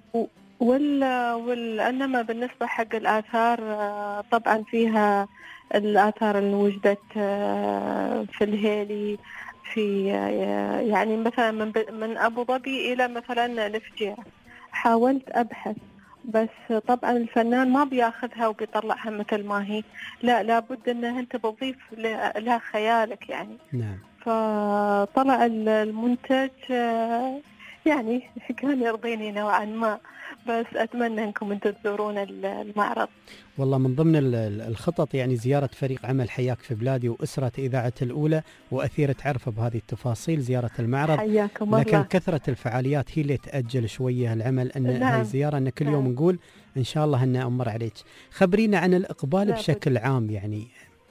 Speaker 5: إنما بالنسبة حق الآثار، طبعا فيها الآثار اللي وجدت في الهيلي، في يعني مثلا من أبو ظبي إلى مثلا الفجيرة. حاولت أبحث، بس طبعا الفنان ما بياخذها وبيطلعها مثل ما هي، لا لابد أنه أنت بتضيف لها خيالك يعني.
Speaker 2: نعم.
Speaker 5: فطلع المنتج يعني كان يرضيني نوعا ما، بس أتمنى أنكم أنتم تزورون المعرض.
Speaker 2: والله من ضمن الخطط يعني زيارة فريق عمل حياك في بلادي وأسرة إذاعة الأولى وأثيرة عرفة بهذه التفاصيل زيارة المعرض.
Speaker 5: حياكم
Speaker 2: لكن
Speaker 5: الله.
Speaker 2: كثرة الفعاليات هي اللي تأجل شوية العمل أن
Speaker 5: نعم.
Speaker 2: هاي الزيارة أن كل يوم نقول إن شاء الله أن أمر عليك. خبرينا عن الإقبال بشكل عام يعني.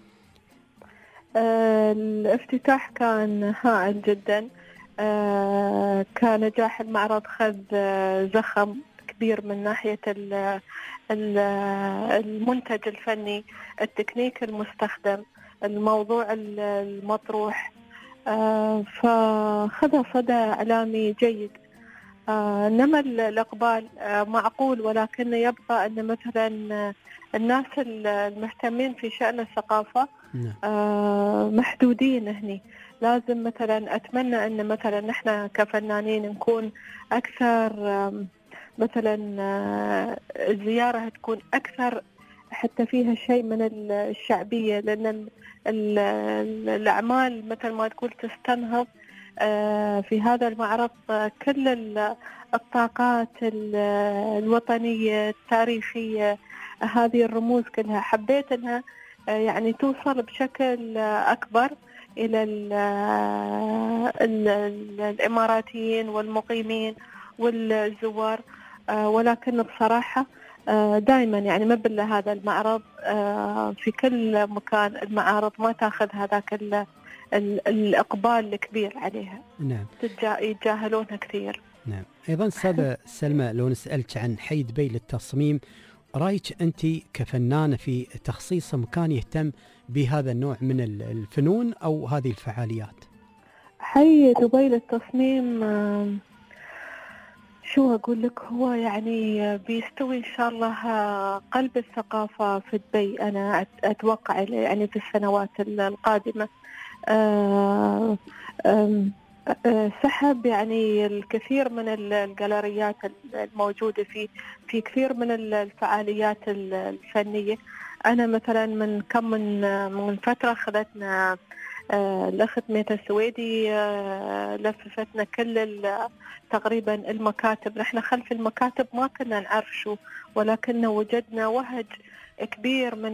Speaker 5: الافتتاح كان هائل جدا. كان نجاح المعرض خذ زخم كبير من ناحية المنتج الفني، التكنيك المستخدم، الموضوع المطروح، فخذ صدى إعلامي جيد. إنما الإقبال معقول، ولكن يبقى أن مثلا الناس المهتمين في شأن الثقافة محدودين هني. لازم مثلا أتمنى أن مثلا نحن كفنانين نكون أكثر، مثلا الزيارة تكون أكثر حتى فيها شيء من الشعبية، لأن الأعمال مثل ما تقول تستنهض في هذا المعرض كل الطاقات الوطنية التاريخية، هذه الرموز كلها حبيت أنها يعني توصل بشكل أكبر إلى الإماراتيين والمقيمين والزوار. ولكن بصراحة دائما يعني ما بالله هذا المعرض في كل مكان المعارض ما تاخذ هذاك الإقبال الكبير عليها.
Speaker 2: نعم.
Speaker 5: يتجاهلونها كثير.
Speaker 2: نعم. أيضا أستاذة سلمى لو نسألك عن حي دبي للتصميم، رأيك أنت كفنانة في تخصيص مكان يهتم بهذا النوع من الفنون أو هذه الفعاليات؟
Speaker 5: حي دبي للتصميم شو أقول لك، هو يعني بيستوي إن شاء الله قلب الثقافة في دبي. أنا أتوقع يعني في السنوات القادمة سحب يعني الكثير من الجاليريات الموجودة في كثير من الفعاليات الفنية. أنا مثلا من فترة خذتنا الأخت ميتا السويدي لففتنا كل تقريبا المكاتب. نحن خلف المكاتب ما كنا نعرف شو، ولكن وجدنا وهج كبير من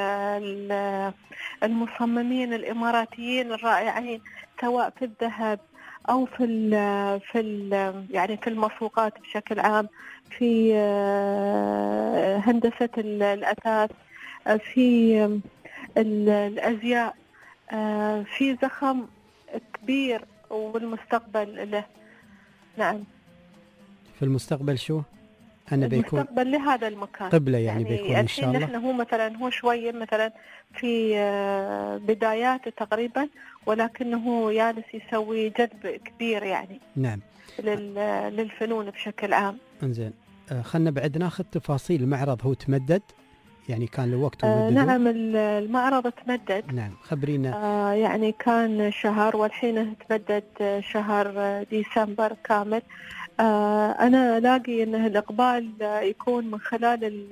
Speaker 5: المصممين الإماراتيين الرائعين، سواء في الذهب أو في يعني في المسوقات بشكل عام، في هندسة الأثاث، في الأزياء، في زخم كبير والمستقبل له. نعم.
Speaker 2: في المستقبل شو؟ أنا بيكون
Speaker 5: المستقبل لهذا المكان
Speaker 2: قبلة يعني بيكون إن شاء الله.
Speaker 5: نحن هو مثلا هو شوية مثلا في بداياته تقريبا، ولكنه يالس يسوي جذب كبير يعني.
Speaker 2: نعم.
Speaker 5: للفنون بشكل عام.
Speaker 2: انزين خلنا بعد ناخذ تفاصيل المعرض. هو تمدد يعني كان له وقت ومدد؟
Speaker 5: نعم المعرض تمدد.
Speaker 2: نعم خبرينا.
Speaker 5: يعني كان شهر والحين تمدد شهر ديسمبر كامل. أنا ألاقي أن الإقبال يكون من خلال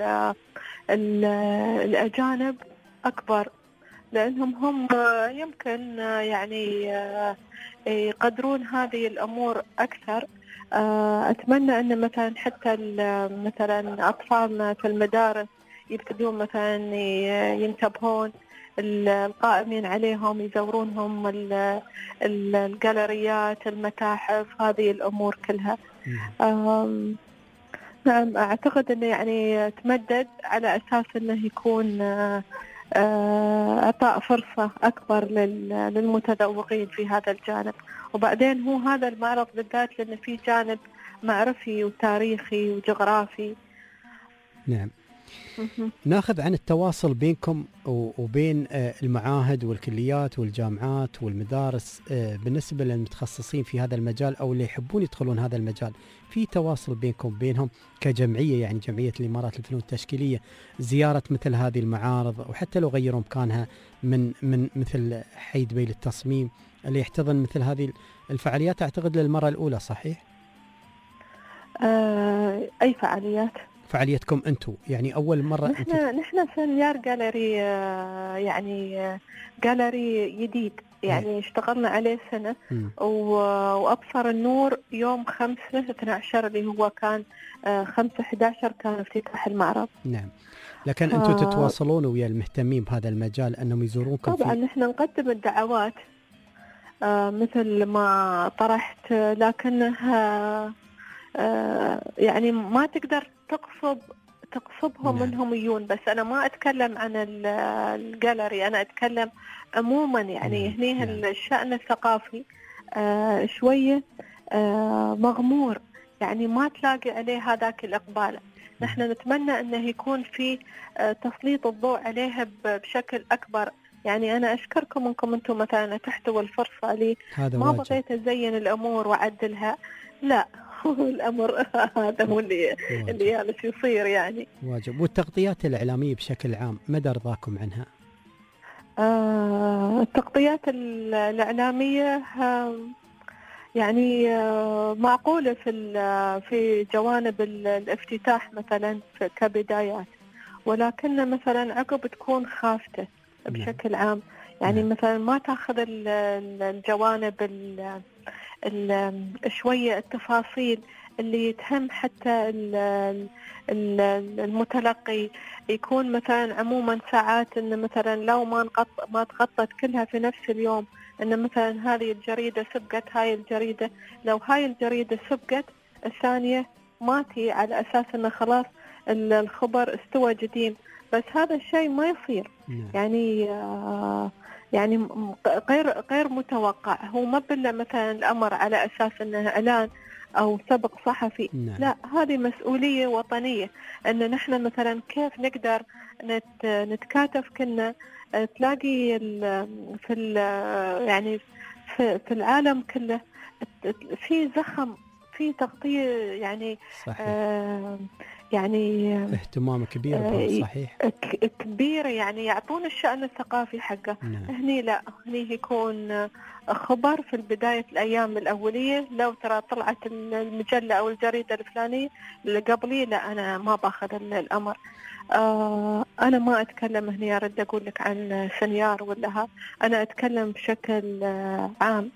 Speaker 5: الأجانب أكبر، لأنهم هم يمكن يعني يقدرون هذه الأمور أكثر. أتمنى أن مثلا حتى مثلا أطفالنا في المدارس يبتدون مثلا ينتبهون، القائمين عليهم يزورونهم الجاليريات، المتاحف، هذه الأمور كلها. أعتقد أنه يعني تمدد على أساس أنه يكون أعطاء فرصة أكبر للمتذوقين في هذا الجانب. وبعدين هو هذا المعرض بالذات لأنه فيه جانب معرفي وتاريخي وجغرافي.
Speaker 2: نعم. ناخذ عن التواصل بينكم وبين المعاهد والكليات والجامعات والمدارس بالنسبة للمتخصصين في هذا المجال أو اللي يحبون يدخلون هذا المجال. في تواصل بينكم وبينهم كجمعية، يعني جمعية الإمارات للفنون التشكيلية، زيارة مثل هذه المعارض، وحتى لو غيروا مكانها من مثل حي دبي للتصميم اللي يحتضن مثل هذه الفعاليات، أعتقد للمرة الأولى، صحيح؟
Speaker 5: أي فعاليات؟
Speaker 2: فعاليتكم أنتم يعني أول مرة؟
Speaker 5: نحن سنيار جاليري، يعني جاليري جديد يعني اشتغلنا عليه سنة وأبصر النور يوم 5/12 اللي هو كان 5/11 كان افتتاح المعرض.
Speaker 2: نعم. لكن أنتم تتواصلون ويا المهتمين بهذا المجال أنهم يزورونكم؟
Speaker 5: طبعا نحن نقدم الدعوات مثل ما طرحت، لكنها يعني ما تقدر تقصبهم
Speaker 2: نعم.
Speaker 5: انهم يجون. بس انا ما اتكلم عن الجاليري، انا اتكلم عموما يعني هني الشأن الثقافي شوية مغمور، يعني ما تلاقي عليه هذاك الإقبال. نحن نتمنى انه يكون في تسليط الضوء عليها بشكل اكبر. يعني انا اشكركم انكم انتم مثلا تحتووا الفرصة لي، ما بغيت ازين الامور واعدلها، لا الامر هذا هو اللي جالس يصير يعني.
Speaker 2: واجب. والتغطيات الاعلاميه بشكل عام مدى رضاكم عنها؟
Speaker 5: التغطيات الاعلاميه يعني معقوله في جوانب الافتتاح مثلا كبدايات، ولكن مثلا عقب تكون خافته بشكل عام. يعني مثلا ما تاخذ الجوانب شوية التفاصيل اللي تهم حتى المتلقي. يكون مثلا عموما ساعات ان مثلا لو ما تغطت كلها في نفس اليوم، ان مثلا هذه الجريدة سبقت هاي الجريدة، لو هاي الجريدة سبقت الثانية ماتي على اساس انه خلاص الخبر استوى جديد. بس هذا الشيء ما يصير. يعني غير متوقع. هو ما بلا مثلا الأمر على أساس أنه إعلان أو سبق صحفي. لا، هذه مسؤولية وطنية. أن نحن مثلا كيف نقدر نتكاتف كنا تلاقي يعني في العالم كله في زخم، في تغطية يعني
Speaker 2: صحيح.
Speaker 5: يعني
Speaker 2: اهتمام كبير. صحيح
Speaker 5: كبير، يعني يعطون الشأن الثقافي حقه. هني لا، هني يكون خبر في البداية الأيام الأولية، لو ترى طلعت المجلة أو الجريدة الفلانية اللي قبلي، لا أنا ما باخذ الأمر. أنا ما أتكلم هني أرد أقول لك عن سنيار ولا أنا أتكلم بشكل عام.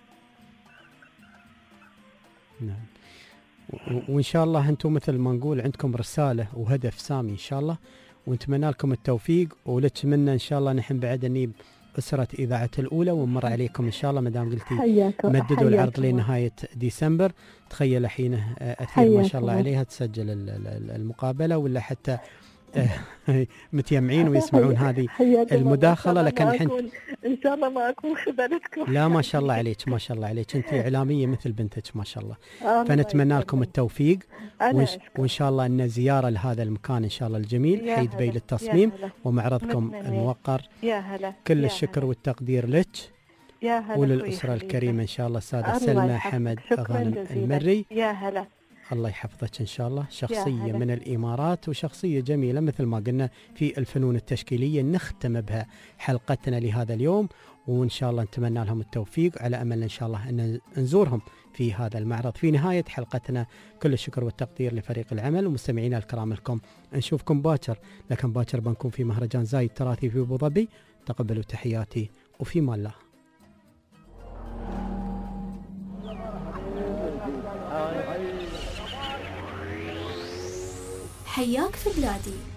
Speaker 2: نعم. وإن شاء الله أنتم مثل ما نقول عندكم رسالة وهدف سامي إن شاء الله، ونتمنى لكم التوفيق، ولك منا إن شاء الله نحن بعد نجيب أسرة إذاعة الأولى ونمر عليكم إن شاء الله. مدام قلتي مددوا العرض لنهاية ديسمبر، تخيل الحين أثير ما شاء الله عليها تسجل المقابلة، ولا حتى متيمعين ويسمعون هذه المداخلة. لكن
Speaker 5: إن شاء الله ما أكون خذلتكم.
Speaker 2: لا ما شاء الله عليك، ما شاء الله عليك، أنت إعلامية مثل بنتك ما شاء الله. فنتمنى لكم التوفيق، وإن شاء الله أن زيارة لهذا المكان إن شاء الله الجميل حي دبي للتصميم ومعرضكم الموقر. كل الشكر والتقدير لك وللأسرة الكريمة إن شاء الله. السادة سلمى حمد غانم المري،
Speaker 5: يا هلا،
Speaker 2: الله يحفظك إن شاء الله. شخصية من الإمارات وشخصية جميلة مثل ما قلنا في الفنون التشكيلية. نختم بها حلقتنا لهذا اليوم، وإن شاء الله نتمنى لهم التوفيق، على أمل إن شاء الله أن نزورهم في هذا المعرض. في نهاية حلقتنا كل الشكر والتقدير لفريق العمل ومستمعينا الكرام لكم. نشوفكم باكر، لكن باكر بنكون في مهرجان زايد تراثي في أبو ظبي. تقبلوا تحياتي وفي مال الله.
Speaker 1: حياك في بلادي.